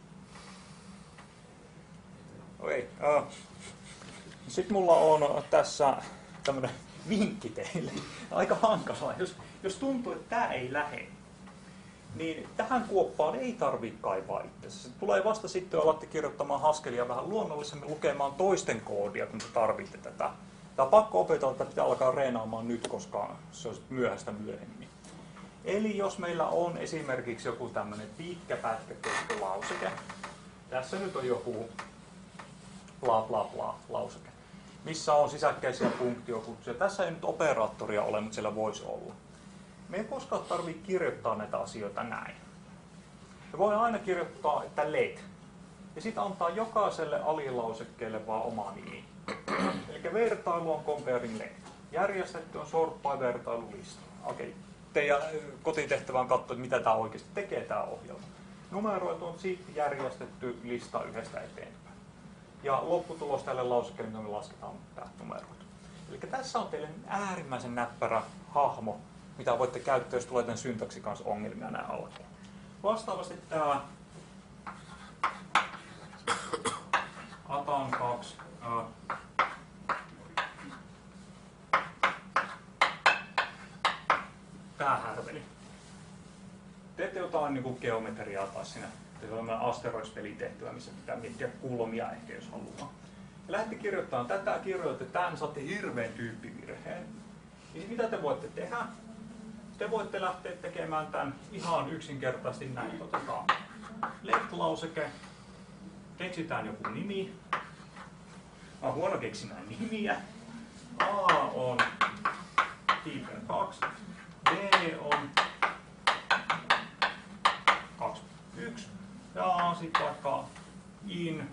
Okei. Okay, uh. Sitten mulla on tässä tämmönen vinkki teille. Aika hankalaa. Jos, jos tuntuu, että tämä ei lähde, niin tähän kuoppaan ei tarvitse kaivaa itsensä. Se tulee vasta sitten, kun alatte kirjoittamaan Haskellia vähän luonnollisemmin, lukemaan toisten koodia, kun te tarvitte tätä. Tämä on pakko opetella, että pitää alkaa reenaamaan nyt, koska se on myöhäistä myöhemmin. Eli jos meillä on esimerkiksi joku tämmöinen pitkä pätkä lauseke, tässä nyt on joku bla bla bla lauseke, missä on sisäkkäisiä funktiokutsuja. Tässä ei nyt operaattoria ole, mutta siellä voisi olla. Me ei koskaan tarvitse kirjoittaa näitä asioita näin. Me voi aina kirjoittaa, että let. Ja sitten antaa jokaiselle alilausekkeelle vaan oma nimi. Eli vertailu on comparing let. Järjestetty on sort by vertailulista. Okei. Teidän kotitehtävä on katsoa, mitä tämä oikeasti tekee tämä ohjelma. Numeroitu on sitten järjestetty lista yhdestä eteenpäin. Ja lopputulos tälle lausekkeelle, mitä me lasketaan, tämä numeroitu. Eli tässä on teille äärimmäisen näppärä hahmo, mitä voitte käyttää, jos tulee tämän syntaksi kanssa ongelmia näin alkuun. Vastaavasti tämä Atan kaksi ää, tämä härveli. Teette jotain niin kuin geometriaa tai siinä sellainen asteroispelitehtävä, missä pitää miettiä kulmia ehkä, jos haluaa. Ja lähdette kirjoittamaan tätä, kirjoitatte tämän, niin saatte hirveän tyyppivirheen. Niin mitä te voitte tehdä? Te voitte lähteä tekemään tämän ihan yksinkertaisesti näin. Otetaan let-lauseke, keksitään joku nimi. Mä oon huono keksimään nimiä. A on keeper kaksi, B on kaksi yksi ja sitten vaikka in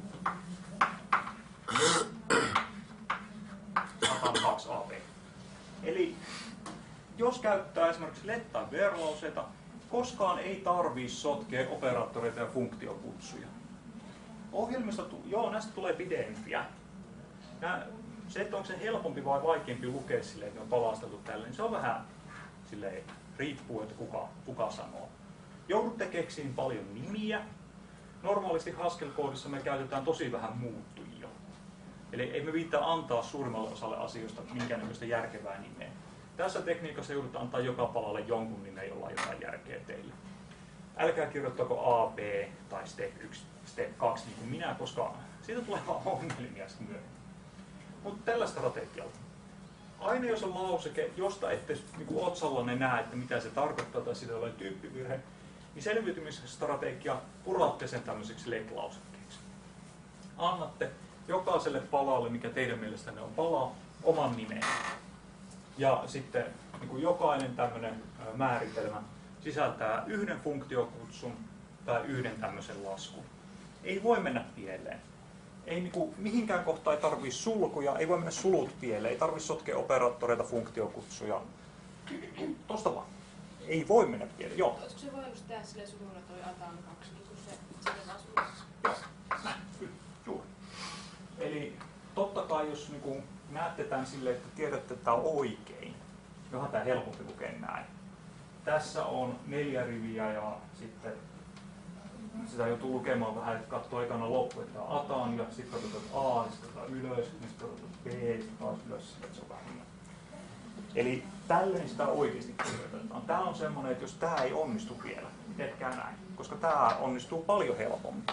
kaksi A B. Eli jos käyttää esimerkiksi let- tai where-lauseita, koskaan ei tarvitse sotkea operaattoreita ja funktiokutsuja. Ohjelmista, joo, näistä tulee pidempiä. Nää, se, että onko se helpompi vai vaikeampi lukea silleen, että ne on palasteltu tälle, niin se on vähän silleen, riippuu, että kuka, kuka sanoo. Joudutte keksiin paljon nimiä. Normaalisti Haskell-koodissa me käytetään tosi vähän muuttujia. Eli ei me viittaa antaa suurimmalle osalle asioista minkäännäköistä järkevää nimeä. Tässä tekniikassa joudutaan antaa joka palalle jonkun nimen, jolla on jotain järkeä teille. Älkää kirjoittako A, B tai step yksi, step kaksi niin kuin minä, koska siitä tulee vaan ongelmia sitten myöhemmin. Mutta tällä strategialla. Aina jos on lauseke, josta ette niin kuin otsallanne näe, että mitä se tarkoittaa tai siitä tulee tyyppivirhe, niin selviytymisstrategia puratte sen tämmöiseksi let-lausekkeeksi. Annatte jokaiselle palalle, mikä teidän mielestänne on pala, oman nimen. Ja sitten niin kuin jokainen tämmöinen määritelmä sisältää yhden funktiokutsun tai yhden tämmöisen laskun. Ei voi mennä pieleen. Ei niin kuin, mihinkään kohtaan ei tarvitse sulkuja, ei voi mennä sulut pieleen, ei tarvitse sotkea operaattoreita, funktiokutsuja. Tosta vaan. Ei voi mennä pieleen, joo. Olisiko se voinut tehdä silleen sululla toi Atan kaksi, kun se sitten vaan sulussa? Joo, näin, kyllä, juuri. Eli totta kai jos niin kuin, näette tämän silleen, että tiedätte, että tämä on oikein, johon tämä helpompi lukea näin. Tässä on neljä riviä ja sitten sitä joutuu lukemaan vähän, että katsoo ekana loppu, että tämä on Atan ja sitten katsotaan A, sitten katsotaan ylös, sitten katsotaan B, sitten taas ylös, sitten se on vähän niin. Eli tälleen sitä oikeasti kirjoitetaan. Tämä on semmoinen, että jos tämä ei onnistu vielä, niin tehkää näin, koska tämä onnistuu paljon helpommin.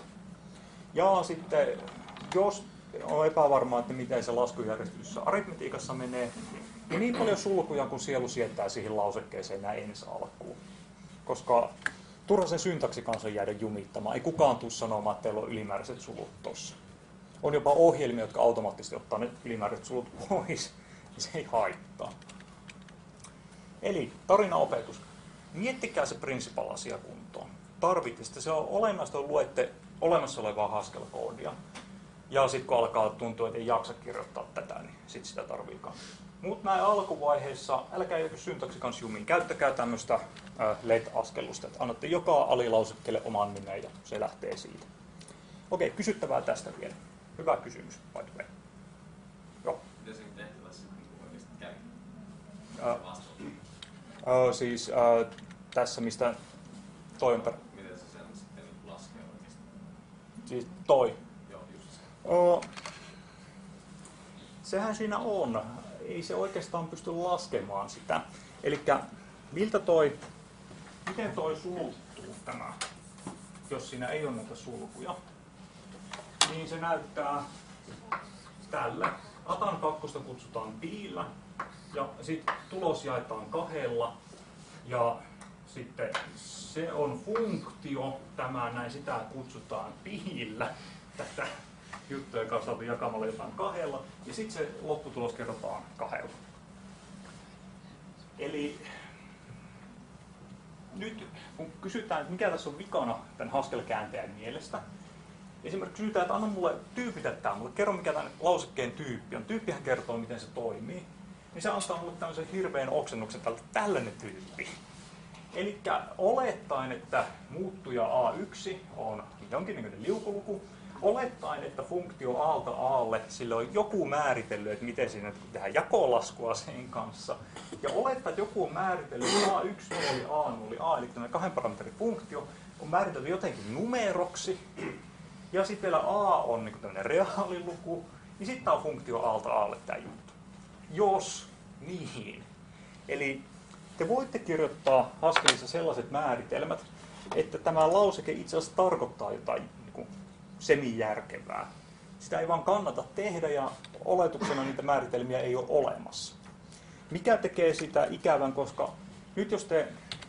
Ja sitten, jos on epävarmaa, että miten se laskujärjestyksessä aritmetiikassa menee, niin niin paljon sulkuja kuin sielu sietää siihen lausekkeeseen näin ensi alkuun. Koska turha sen syntaksi kanssa jäädä jumittamaan. Ei kukaan tule sanomaan, että teillä on ylimääräiset sulut tuossa. On jopa ohjelmia, jotka automaattisesti ottaa ne ylimääräiset sulut pois. Se ei haittaa. Eli tarinaopetus. Miettikää se principal-asia kuntoon. Tarvitte. Se on olennaista, että luette olemassa olevaa Haskell-koodia. Ja sitten kun alkaa tuntua, että ei jaksa kirjoittaa tätä, niin sitten sitä tarviikaan. Mutta näin alkuvaiheessa, älkää joku syntaksi kanssa jumiin. Käyttäkää tämmöistä äh, let-askellusta, että annatte joka alilausekkeelle oman nimen ja se lähtee siitä. Okei, kysyttävää tästä vielä. Hyvä kysymys, by the way. Joo. Miten sen tehtävässä oikeasti käy? Äh, äh, siis äh, tässä, mistä toi on perä. Miten se sen sitten laskee oikeasti? Siis toi. Joo, just se. Oh, sehän siinä on. Ei se oikeastaan pysty laskemaan sitä. Elikkä miltä toi, miten toi suluttuu tämä, jos siinä ei ole näitä sulkuja, niin se näyttää tällä. Atan kakkosta kutsutaan piillä ja sitten tulos jaetaan kahdella ja sitten se on funktio, tämä näin, sitä kutsutaan piillä, tätä juttuja, joka on saatu jakamalla jotain kahdella, ja sitten se lopputulos kerrotaan kahdella. Eli nyt kun kysytään, että mikä tässä on vikana tämän Haskell-kääntäjän mielestä, esimerkiksi kysytään, että anna mulle, tyypitä tämä mulle, kerro mikä tämän lausekkeen tyyppi on. Tyyppihän kertoo, miten se toimii. Niin se antaa mulle tämmöisen hirveän oksennuksen, että tällainen tyyppi. Eli olettaen, että muuttuja A yksi on jonkinnäköinen liukuluku, olettaen, että funktio Alta Aalle, sillä on joku määritellyt, että miten siinä tehdään jakolaskua sen kanssa. Ja olettaen, että joku on määritellyt A yksi oli A oli A, eli tämä kahden parametrin funktio on määritelty jotenkin numeroksi. Ja sitten vielä A on niin tämmöinen reaaliluku, niin sitten tämä on funktio Alta Aalle tämä juttu. Jos niin. Eli te voitte kirjoittaa Haskellissa sellaiset määritelmät, että tämä lauseke itse asiassa tarkoittaa jotain niin kuin semijärkevää. Sitä ei vaan kannata tehdä ja oletuksena niitä määritelmiä ei ole olemassa. Mikä tekee sitä ikävän, koska nyt jos te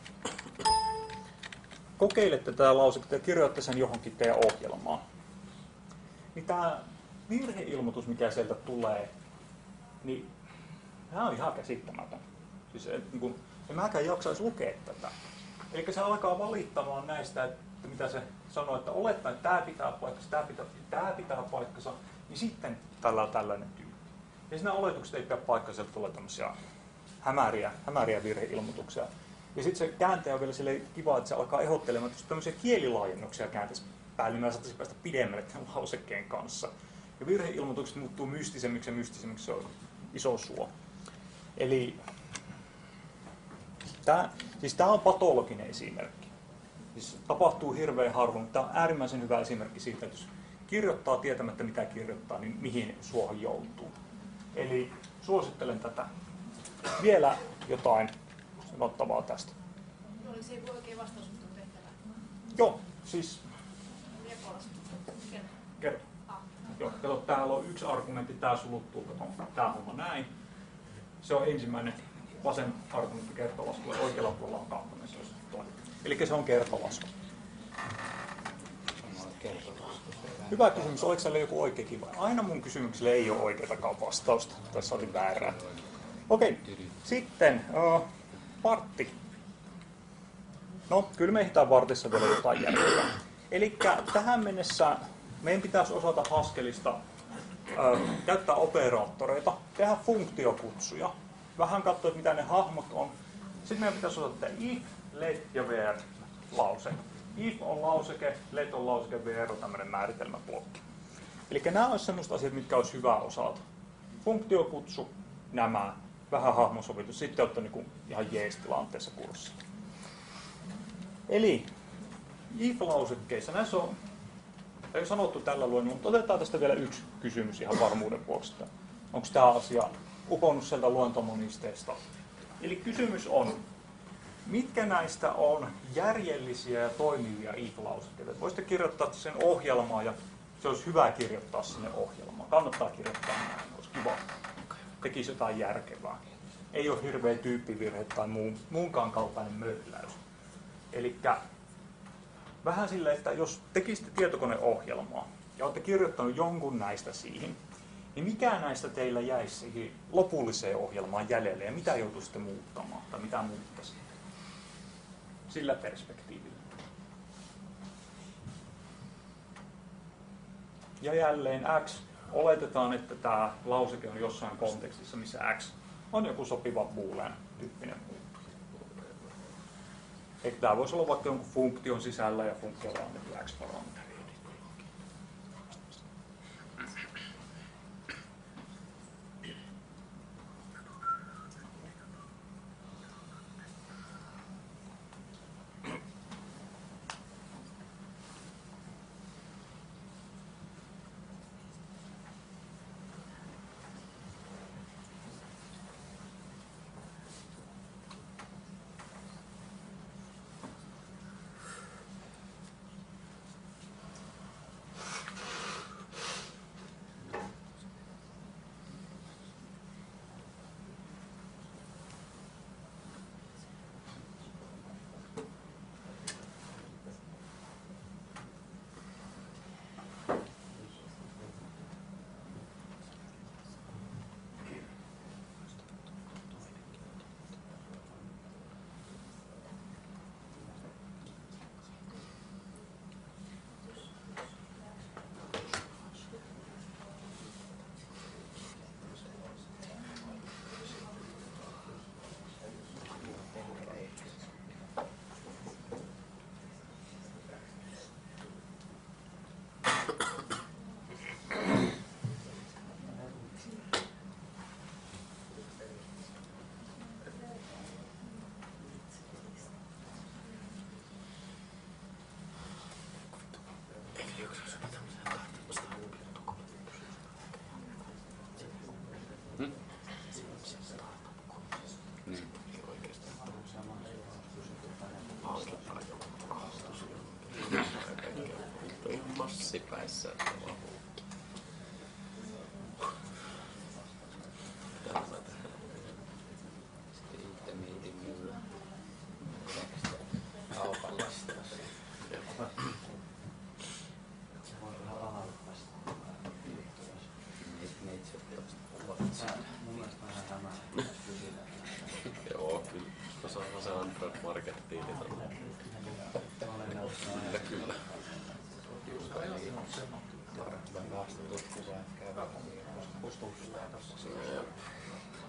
kokeilette tätä lauseketta ja kirjoitte sen johonkin teidän ohjelmaan, niin tämä virheilmoitus, mikä sieltä tulee, niin tämä on ihan käsittämätön. Siis, et, niin kuin, en mäkään jaksaisi lukea tätä. Eli se alkaa valittamaan näistä, että mitä se sanoo, että olettaa, että tämä pitää paikkansa, tämä pitää, tämä pitää paikkansa, niin sitten tällä on tällainen tyyppi. Ja siinä oletukset ei pidä paikkansa, että tulee tämmöisiä hämäriä, hämäriä virheilmoituksia. Ja sitten se kääntäjä on vielä silleen kiva, että se alkaa ehdottelemaan, että jos tämmöisiä kielilaajennuksia kääntäisi päälle, niin mä saattaisin päästä pidemmälle tämän lausekkeen kanssa. Ja virheilmoitukset muuttuu mystisemmiksi ja mystisemmiksi, se on iso suo. Eli tämä siis tää on patologinen esimerkki. Siis tapahtuu hirveän harvoin. Tämä on äärimmäisen hyvä esimerkki siitä, että jos kirjoittaa tietämättä mitä kirjoittaa, niin mihin suohon joutuu. Eli suosittelen tätä. Vielä jotain sanottavaa tästä. Oliko se joku oikein vastaus, mutta on tehtävä? Joo, siis Vielä kolmas. Kerro. kerro. Ah. Joo, kato, täällä on yksi argumentti, tää suluttuu, kato, tää homma näin. Se on ensimmäinen vasen argumentti kertolaskulle, oikealla puolella on kakkonen, se on toinen. Eli se on kertolasku. Hyvä kysymys, oliko siellä joku oikeakin vai? Aina mun kysymykselle ei ole oikeatakaan vastausta. Tässä oli väärää. Okei, sitten uh, vartti. No, kyllä me ehditään vartissa vielä jotain järkeä. Eli tähän mennessä meidän pitäisi osata Haskellista uh, käyttää operaattoreita, tehdä funktiokutsuja, vähän katsoa, mitä ne hahmot on. Sitten meidän pitäisi osata if, let ja where lauseke. If on lauseke, let on lauseke, where on tämmöinen määritelmäblokki. Eli nämä olisivat sellaiset asiat, mitkä olisi hyvä osata. Funktiokutsu, nämä, vähän hahmosovitus, sitten olette niin kuin ihan jees-tilanteessa kurssilla. Eli if-lausekkeissa, näissä on, ei sanottu tällä luennolla, mutta otetaan tästä vielä yksi kysymys ihan varmuuden vuoksi. Onko tämä asia uponnut sieltä luentomonisteesta? Eli kysymys on, mitkä näistä on järjellisiä ja toimivia if-lausekkeita? Voisitte kirjoittaa sen ohjelmaan ja se olisi hyvä kirjoittaa sinne ohjelmaan. Kannattaa kirjoittaa näin, olisi kiva. Tekisi jotain järkevää. Ei ole hirveä tyyppivirhe tai muun, muunkaan kaltainen mölläys. Eli vähän silleen, että jos tekisitte tietokoneohjelmaa ja olette kirjoittanut jonkun näistä siihen, niin mikä näistä teillä jäisi siihen lopulliseen ohjelmaan jäljelle ja mitä joutuisitte muuttamaan tai mitä muuttaisitte? Sillä perspektiivillä. Ja jälleen X. Oletetaan, että tämä lauseke on jossain kontekstissa, missä X on joku sopiva boolean tyyppinen muuttuja. Eli tämä voisi olla vaikka jonkun funktion sisällä ja funktiolla on annettu X-parametri. Massipäissä. Sitten itse mietin mulle. Kaupan lastassa. Joo, kyllä. Mä saan se Android-markettiin. Kyllä, kyllä.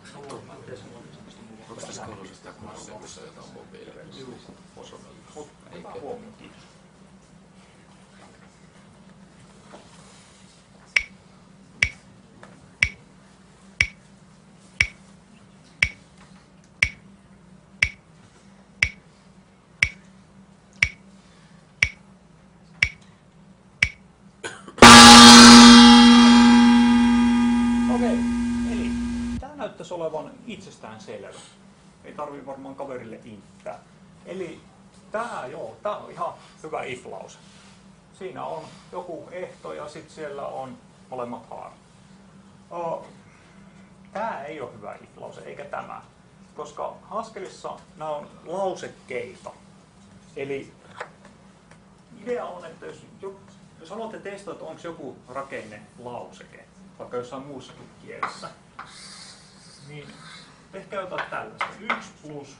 Onko tässä kolmosesta kurssia, missä on jotain mobiilireissuja? Mutta hyvä huomio, kiitos. Okei, eli tämä näyttäisi olevan itsestään selvä. Ei tarvii varmaan kaverille inttää. Eli tämä, joo, tämä on ihan hyvä if-lause. Siinä on joku ehto ja sitten siellä on molemmat haarat. Oh, tämä ei ole hyvä if-lause, eikä tämä. Koska Haskellissa nämä on lausekkeita. Eli idea on, että jos, jos haluatte testata, että onko joku rakenne lauseke, vaikka jossain muussakin kielessä, niin tehkää jotain tällaista. yksi plus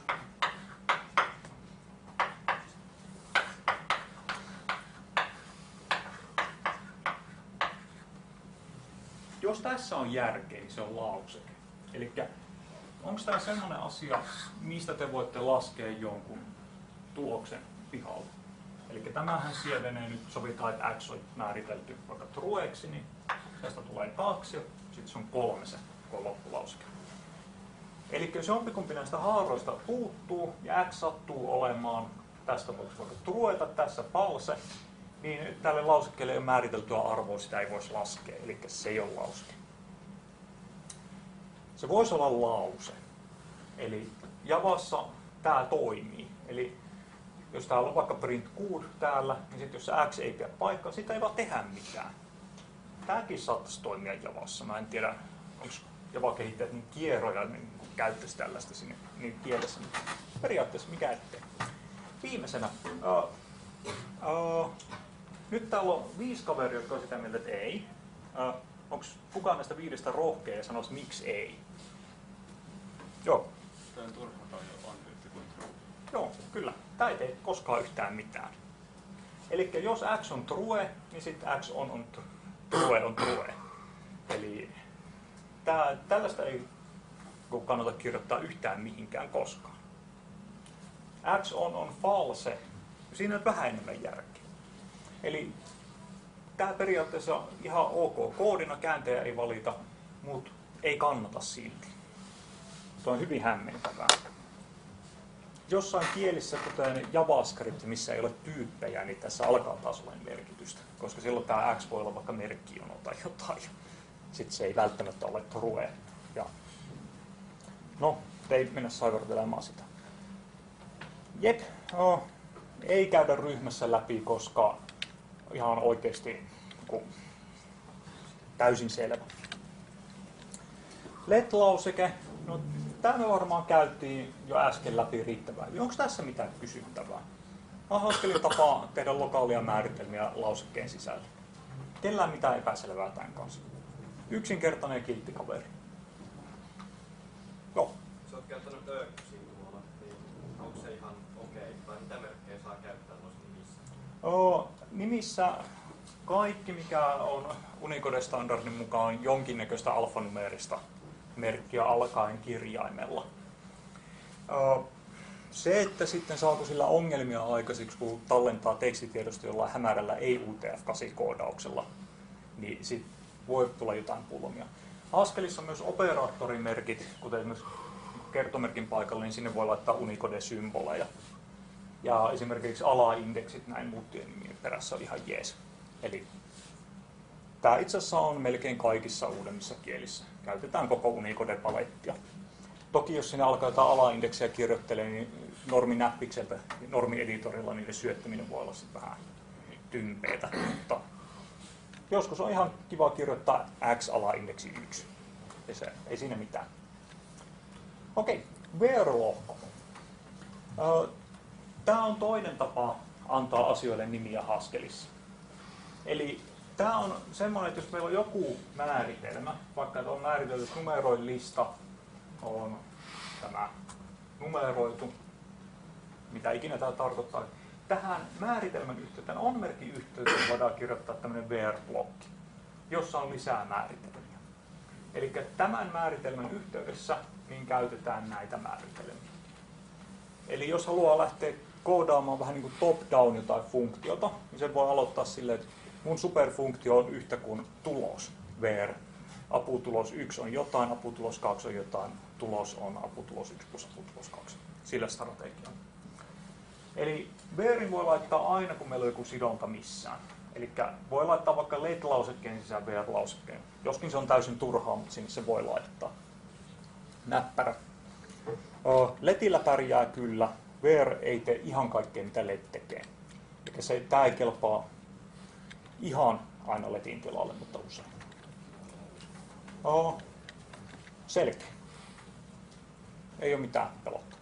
jos tässä on järkeä, niin se on lauseke. Eli onko tämä sellainen asia, mistä te voitte laskea jonkun tuloksen pihalle? Eli tämähän siedenee nyt, sovitaan, että x on määritelty vaikka trueksi, niin tästä tulee kaksi ja sitten se on kolme se loppulauseke. Eli jos jompikumpi näistä haaroista puuttuu ja x sattuu olemaan tästä voisi vaikka trueta, tässä false, niin tälle lausekkeelle ei ole määriteltyä arvoa, sitä ei voisi laskea, eli se ei ole lauseke. Se voisi olla lause. Eli Javassa tämä toimii. Eli jos täällä on vaikka print good täällä, niin sitten jos se x ei pidä paikkaa, sitä ei vaan tehdä mitään. Tämäkin saattaisi toimia Javassa. Mä en tiedä, onko Java-kehittäjät niin kierroja, niin käyttäisi tällaista sinne niin kielessä. Periaatteessa mikä ettei. Viimeisenä. Uh, uh, nyt täällä on viisi kaveria, jotka on sitä mieltä, että ei. Uh, onko kukaan näistä viidestä rohkea ja sanoisi, miksi ei? Joo. Tämä on turha tai on yhtä kuin true. Joo, kyllä. Tämä ei tee koskaan yhtään mitään. Eli jos x on true, niin sitten x on, on true on true. Eli tää, tällaista ei kannata kirjoittaa yhtään mihinkään koskaan. X on on false. Siinä on vähän enemmän järkeä. Eli tämä periaatteessa on ihan ok koodina, kääntäjä ei valita, mutta ei kannata silti. Tuo on hyvin hämmentävää. Jossain kielissä, kuten JavaScript, missä ei ole tyyppejä, niin tässä alkaa taas olla merkitystä. Koska silloin tämä X voi olla vaikka merkkijono tai jotain. Sitten se ei välttämättä ole true. Ja no, ei mennä saivartelemaan sitä. Jep, no, ei käydä ryhmässä läpi, koska ihan oikeasti täysin selvä. Let-lauseke. No, tämä me varmaan käytiin jo äsken läpi riittävää. Onko tässä mitään kysyttävää? On Haskellin tapa tehdä lokaalia määritelmiä lausekkeen sisällä. Kellään mitään epäselvää tämän kanssa. Yksinkertainen ja kiltti kaveri. Joo. Sä oot käyttänyt ö-sivuilla, niin onko se ihan okei? Okay? Tai mitä merkkejä saa käyttää noissa nimissä? Oo, nimissä kaikki, mikä on Unicode-standardin mukaan jonkinnäköistä alfanumeerista merkkiä alkaen kirjaimella. Se, että sitten saako sillä ongelmia aikaiseksi, kun tallentaa tekstitiedosta jollain hämärällä ei U T F kahdeksan koodauksella, niin sitten voi tulla jotain pulmia. Haskellissa on myös operaattorimerkit, kuten esimerkiksi kertomerkin paikalla, niin sinne voi laittaa Unicode-symboleja. Ja esimerkiksi alaindeksit näin muuttien nimien perässä on ihan jees. Eli tämä itse asiassa on melkein kaikissa uudemmissa kielissä. Käytetään koko Unicode-palettia. Toki jos sinne alkaa jotain alaindeksiä kirjoittelee, niin norminäppikseltä, normieditorilla niiden syöttäminen voi olla sitten vähän tympeetä. Mutta joskus on ihan kiva kirjoittaa x-alaindeksi yksi. Ja se, ei siinä mitään. Okei, where-lohko. Tämä on toinen tapa antaa asioille nimiä Haskellissa. Eli tämä on semmoinen, että jos meillä on joku määritelmä, vaikka on määritelty numeroin lista, on tämä numeroitu, mitä ikinä tämä tarkoittaa. Tähän määritelmän yhteyteen, on-merkin yhteyteen voidaan kirjoittaa tämmöinen where-blokki, jossa on lisää määritelmiä. Eli tämän määritelmän yhteydessä niin käytetään näitä määritelmiä. Eli jos haluaa lähteä koodaamaan vähän niin kuin top-down jotain funktiota, niin se voi aloittaa silleen, että mun superfunktio on yhtä kuin tulos, var. Aputulos yksi on jotain, aputulos kaksi on jotain, tulos on aputulos yksi plus aputulos kaksi. Sillä strategialla. Eli varin voi laittaa aina, kun meillä on joku sidonta missään. Eli voi laittaa vaikka let-lausekkeen sisään var-lausekkeen. Joskin se on täysin turhaa, mutta sinne se voi laittaa. Näppärä. Letillä pärjää kyllä. Var ei tee ihan kaikkea, mitä let tekee. Eli se, tämä ei kelpaa ihan aina letin tilalle, mutta usein. Oh, selkeä. Ei ole mitään pelottavaa.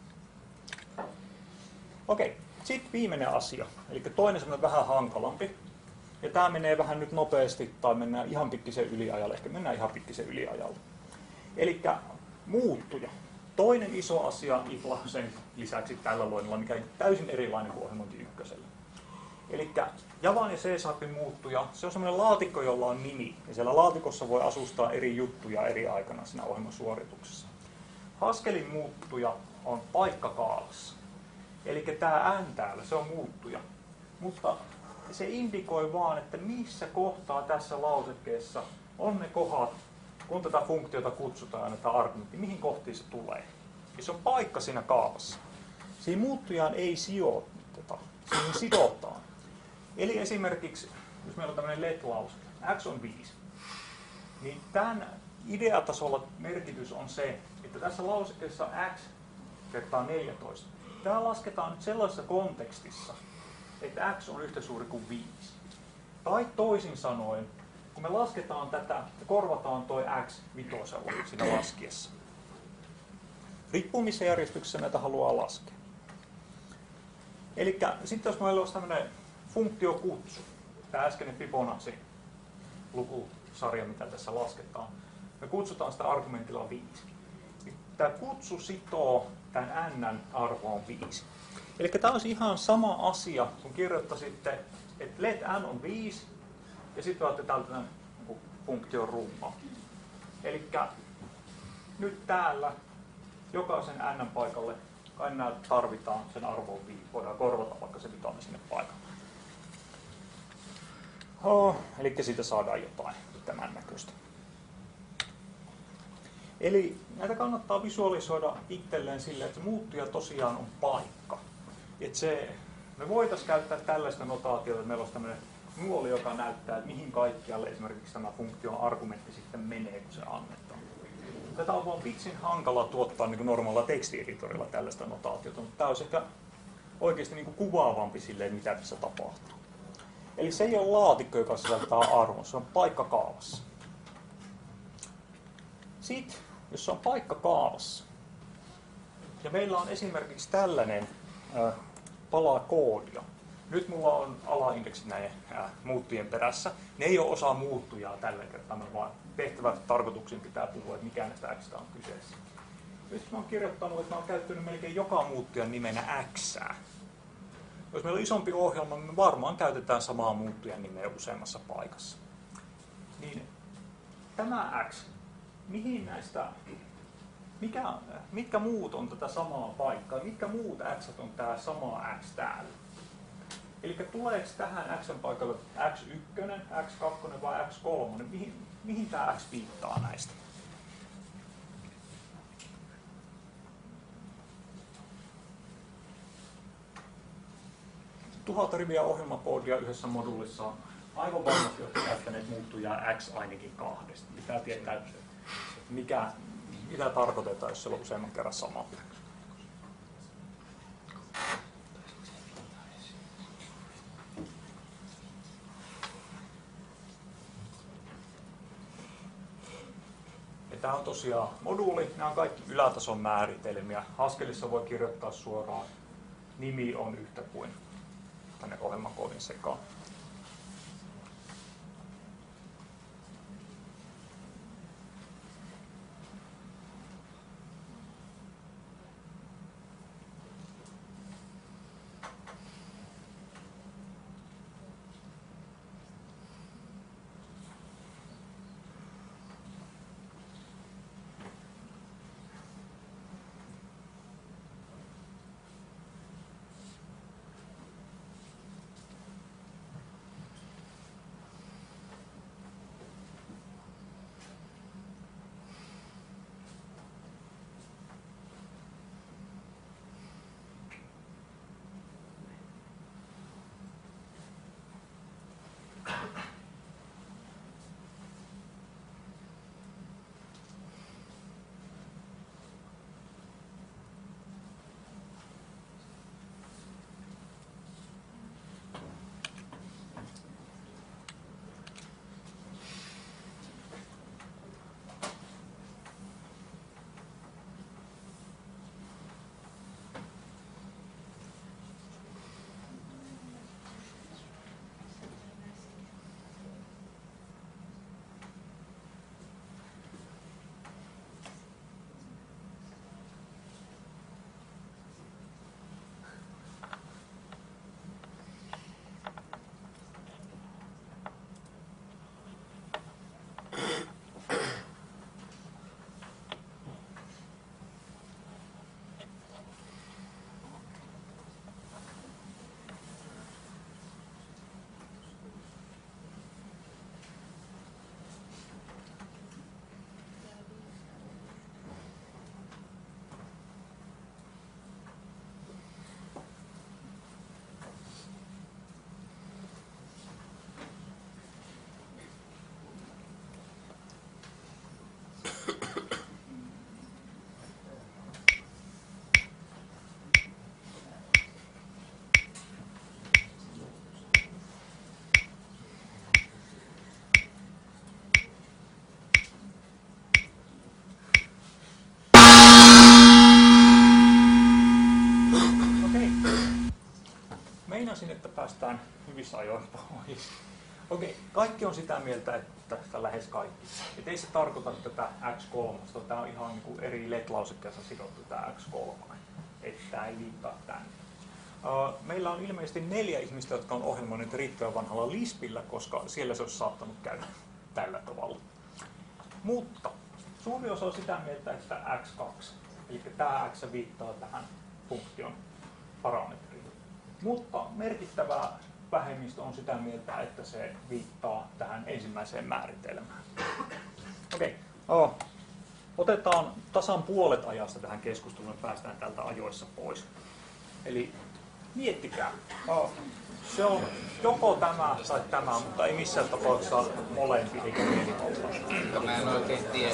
Okei, sitten viimeinen asia. Eli toinen semmoinen vähän hankalampi. Ja tämä menee vähän nyt nopeasti, tai mennään ihan pikkisen yliajalle. Ehkä mennään ihan pikkisen yliajalle. Eli muuttuja. Toinen iso asia iflasen lisäksi tällä luennolla, mikä on täysin erilainen kuin ohjelmointi ykkösellä. Eli Javan ja C-Sharpin muuttuja, se on semmoinen laatikko, jolla on nimi. Ja siellä laatikossa voi asustaa eri juttuja eri aikana siinä ohjelman suorituksessa. Haskellin muuttuja on paikkakaavassa. Eli tämä n täällä, se on muuttuja. Mutta se indikoi vaan, että missä kohtaa tässä lausekkeessa on ne kohdat, kun tätä funktiota kutsutaan ja annetaan argumentti, mihin kohtiin se tulee. Ja se on paikka siinä kaavassa. Siinä muuttujaan ei sijoiteta, siihen sidotaan. Eli esimerkiksi, jos meillä on tämmöinen let-lauseke, x on viisi, niin tämän ideatasolla merkitys on se, että tässä lausekkeessa x kertaa neljätoista. Tämä lasketaan nyt sellaisessa kontekstissa, että x on yhtä suuri kuin viisi. Tai toisin sanoen, kun me lasketaan tätä, me korvataan toi x vitosella siinä laskiessa. Riippuu missä järjestyksessä näitä haluaa laskea. Eli sitten jos meillä olisi tämmöinen funktiokutsu, tämä äskeinen Fibonacci-lukusarja, mitä tässä lasketaan, me kutsutaan sitä argumentilla viisi. Tämä kutsu sitoo tämän n arvoon viisi. Eli tämä olisi ihan sama asia, kun kirjoittaisitte, että let n on viisi, ja sitten olette täältä tämän funktion rumma. Eli nyt täällä jokaisen n paikalle aina tarvitaan sen arvoon viisi. Voidaan korvata vaikka se vitonen sinne paikalle. Oh, eli siitä saadaan jotain tämän näköistä. Eli näitä kannattaa visualisoida itselleen silleen, että se muuttuja tosiaan on paikka. Että se, me voitaisiin käyttää tällaista notaatiota, että meillä olisi tämmöinen nuoli, joka näyttää, että mihin kaikkialle esimerkiksi tämä funktion argumentti sitten menee, kun se annetaan. Tätä on vaan vitsin hankala tuottaa niin kuin normaalilla tekstieditorilla tällaista notaatiota, mutta tämä olisi ehkä oikeasti niin kuin kuvaavampi silleen, mitä tässä tapahtuu. Eli se ei ole laatikko, joka sisältää arvon, se on paikka kaavassa. Sitten, jos se on paikka kaavassa, ja meillä on esimerkiksi tällainen äh, pala koodia. Nyt mulla on alaindeksit näiden äh, muuttujien perässä. Ne ei ole osa muuttujaa tällä kertaa, vaan tehtävät tarkoituksiin pitää puhua, että mikä näistä x on kyseessä. Nyt mä oon kirjoittanut, että mä oon käyttänyt melkein joka muuttujan nimenä x. Jos meillä on isompi ohjelma, me varmaan käytetään samaa muuttujan nimeä useammassa paikassa. Niin tämä x, mihin näistä, mikä, mitkä muut on tätä samaa paikkaa, mitkä muut x on tämä sama x täällä? Eli tuleeko tähän x paikalle x yksi, x kaksi vai x kolme? Mihin, mihin tämä x viittaa näistä? Tuhat riviä ohjelmakoodia yhdessä moduulissa on aivan varmasti, jotka käyttäneet muuttujaa x ainakin kahdesta. Pitää tietää, mikä, mitä tarkoitetaan, jos se on useamman kerran sama. Ja tämä on tosiaan moduuli, nämä on kaikki ylätason määritelmiä. Haskellissa voi kirjoittaa suoraan, nimi on yhtä kuin tänne ohjelmakoodin sekaan. Meinasin, että päästään hyvissä ajoin pois. Okei, kaikki on sitä mieltä, että tästä lähes kaikki. Et ei se tarkoita tätä X kolme. Tämä on ihan niin kuin eri L E D-lausekkeessa sidottu tämä X kolme. Että tämä ei viittaa tänne. Meillä on ilmeisesti neljä ihmistä, jotka on ohjelmoineet riittävän vanhalla Lispillä, koska siellä se olisi saattanut käydä tällä tavalla. Mutta suuri osa on sitä mieltä, että X kaksi, eli tämä X viittaa tähän funktion parametriin. Mutta merkittävä vähemmistö on sitä mieltä, että se viittaa tähän ensimmäiseen määritelmään. Okei, okay. Otetaan tasan puolet ajasta tähän keskusteluun ja päästään tältä ajoissa pois. Eli miettikää, oh, se on joko tämä tai tämä, mutta ei missään tapauksessa molempi eikä mielivaltaista. Mä en oikein tiedä.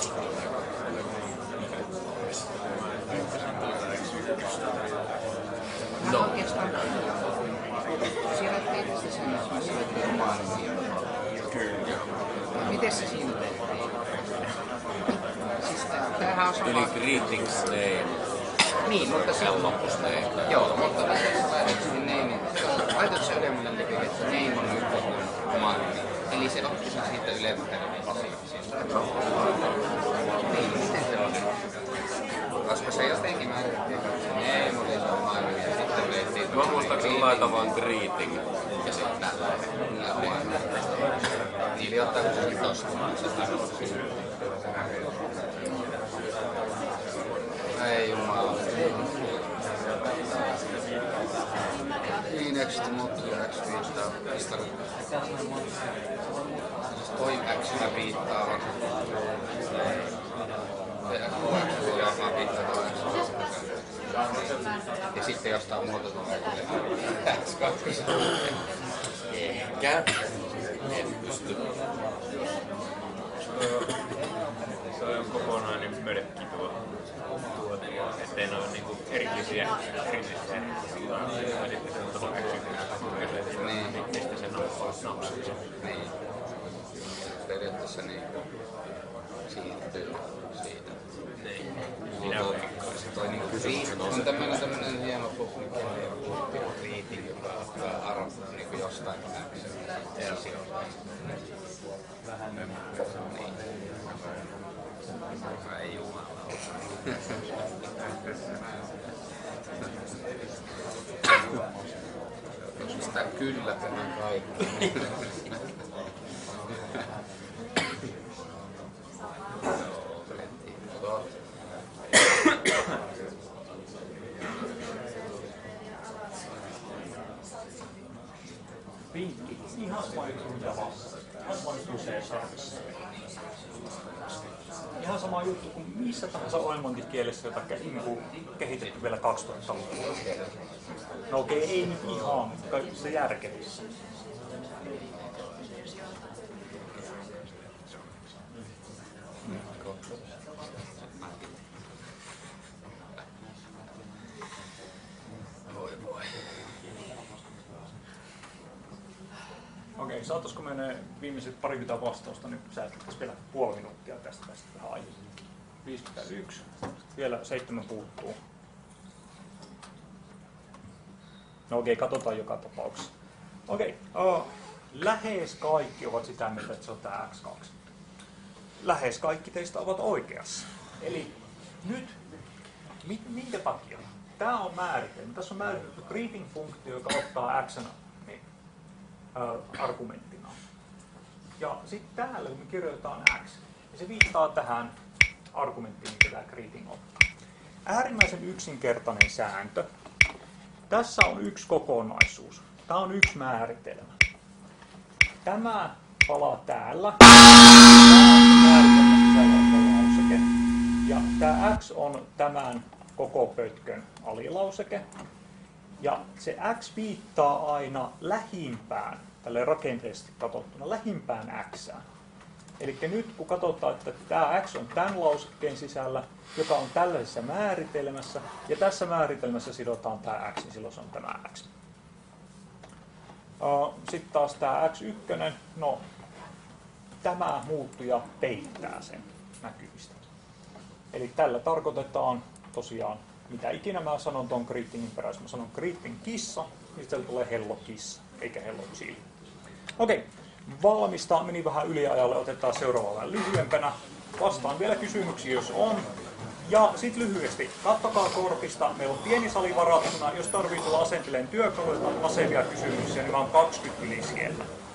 No. Oikeastaan siellä tehtäisiin semmoisia maailmia. Kyllä. Miten se siinä tehtiin? Siis tämähän on sama... Eli greetings name. Niin, mutta se on loppus name. Joo, mutta tässä sä laitat siihen name. Laitat se ylemmälle levy, että name on yhteinen maailma. Eli se otti sen siitä ylemmälle asiaan. Niin, miten se on? Koska se jotenkin määrittiin, että se name oli se maailma ja sitten lehtiin... Mä muistaakseni laita vaan greeting. Ja sitten tällä maailma. Niin, ottaa kun se tosta. Ei jumala. Niin, X muuttuu X viittaa historiaa. Toi X viittaa on. X voi varmaan viittaa toi X. Ja sitten jostain muuta tulee X kaksi. Ehkä. En pysty. Se on kokonainen mölkki tuo. Ettei ne ole niinku erillisiä erillisiä. Ja sitten se on tavallaan yksinkertaisesti. Niin. Mistä se napsuu sen. Niin. Periaatteessa niin siirtyy siitä. Niin. Minä veikkaisin. Toi niinku on tämmönen tämmönen hieno kriitin, joka ottaa arvostaa niinku jostain versiosta. Vähän niin. Ei jumala. Jos sitä kyllä tämän kaikki. Vinkki. Ihan sama juttu mitä vastaan. Ihan sama juttu C-sharpissa. Ihan sama juttu kuin missä tahansa ohjelmointikielessä, jota on kehitetty vielä kaksituhattaluvulla. No okei, okay, ei nyt ihan, mutta se järkevissä. niin saataisiko mennä viimeiset parikymmentä vastausta, niin säästettäisiin vielä puoli minuuttia tästä tästä vähän aiemmin. viisikymmentäyksi, vielä seitsemän puuttuu. No okei, okay, katsotaan joka tapauksessa. Okei, okay, uh, lähes kaikki ovat sitä mieltä, että se on tämä X kaksi. Lähes kaikki teistä ovat oikeassa. Eli nyt, minkä takia? Tämä on määritelmä. Tässä on määritelty greeting-funktio, joka ottaa x niin, äh, argumenttina. Ja sitten täällä, kun me kirjoitetaan x, niin se viittaa tähän argumenttiin, mikä tämä greeting ottaa. Äärimmäisen yksinkertainen sääntö. Tässä on yksi kokonaisuus. Tämä on yksi määritelmä. Tämä palaa täällä. Tämä on määritelmä sisällä oleva lauseke. Ja tämä x on tämän koko pötkön alilauseke. Ja se x viittaa aina lähimpään, tälle rakenteellisesti katsottuna, lähimpään xään. Eli nyt kun katsotaan, että tämä x on tämän lausekkeen sisällä, joka on tällaisessa määritelmässä, ja tässä määritelmässä sidotaan tämä x, niin silloin se on tämä x. Sitten taas tämä x yksi, no tämä muuttuja peittää sen näkyvistä. Eli tällä tarkoitetaan tosiaan, mitä ikinä mä sanon tuon greetingin perässä, mä sanon greeting kissa, niin sitten tulee hello kissa, eikä hello chili. Okei, valmista, meni vähän yliajalle, otetaan seuraava vähän lyhyempänä. Vastaan vielä kysymyksiä, jos on. Ja sitten lyhyesti, kattokaa kortista, meillä on pieni sali varattuna, jos tarvii tulla asenteleen työkaluja tai asevia kysymyksiä, niin mä oon kaksikymmentä yli siellä.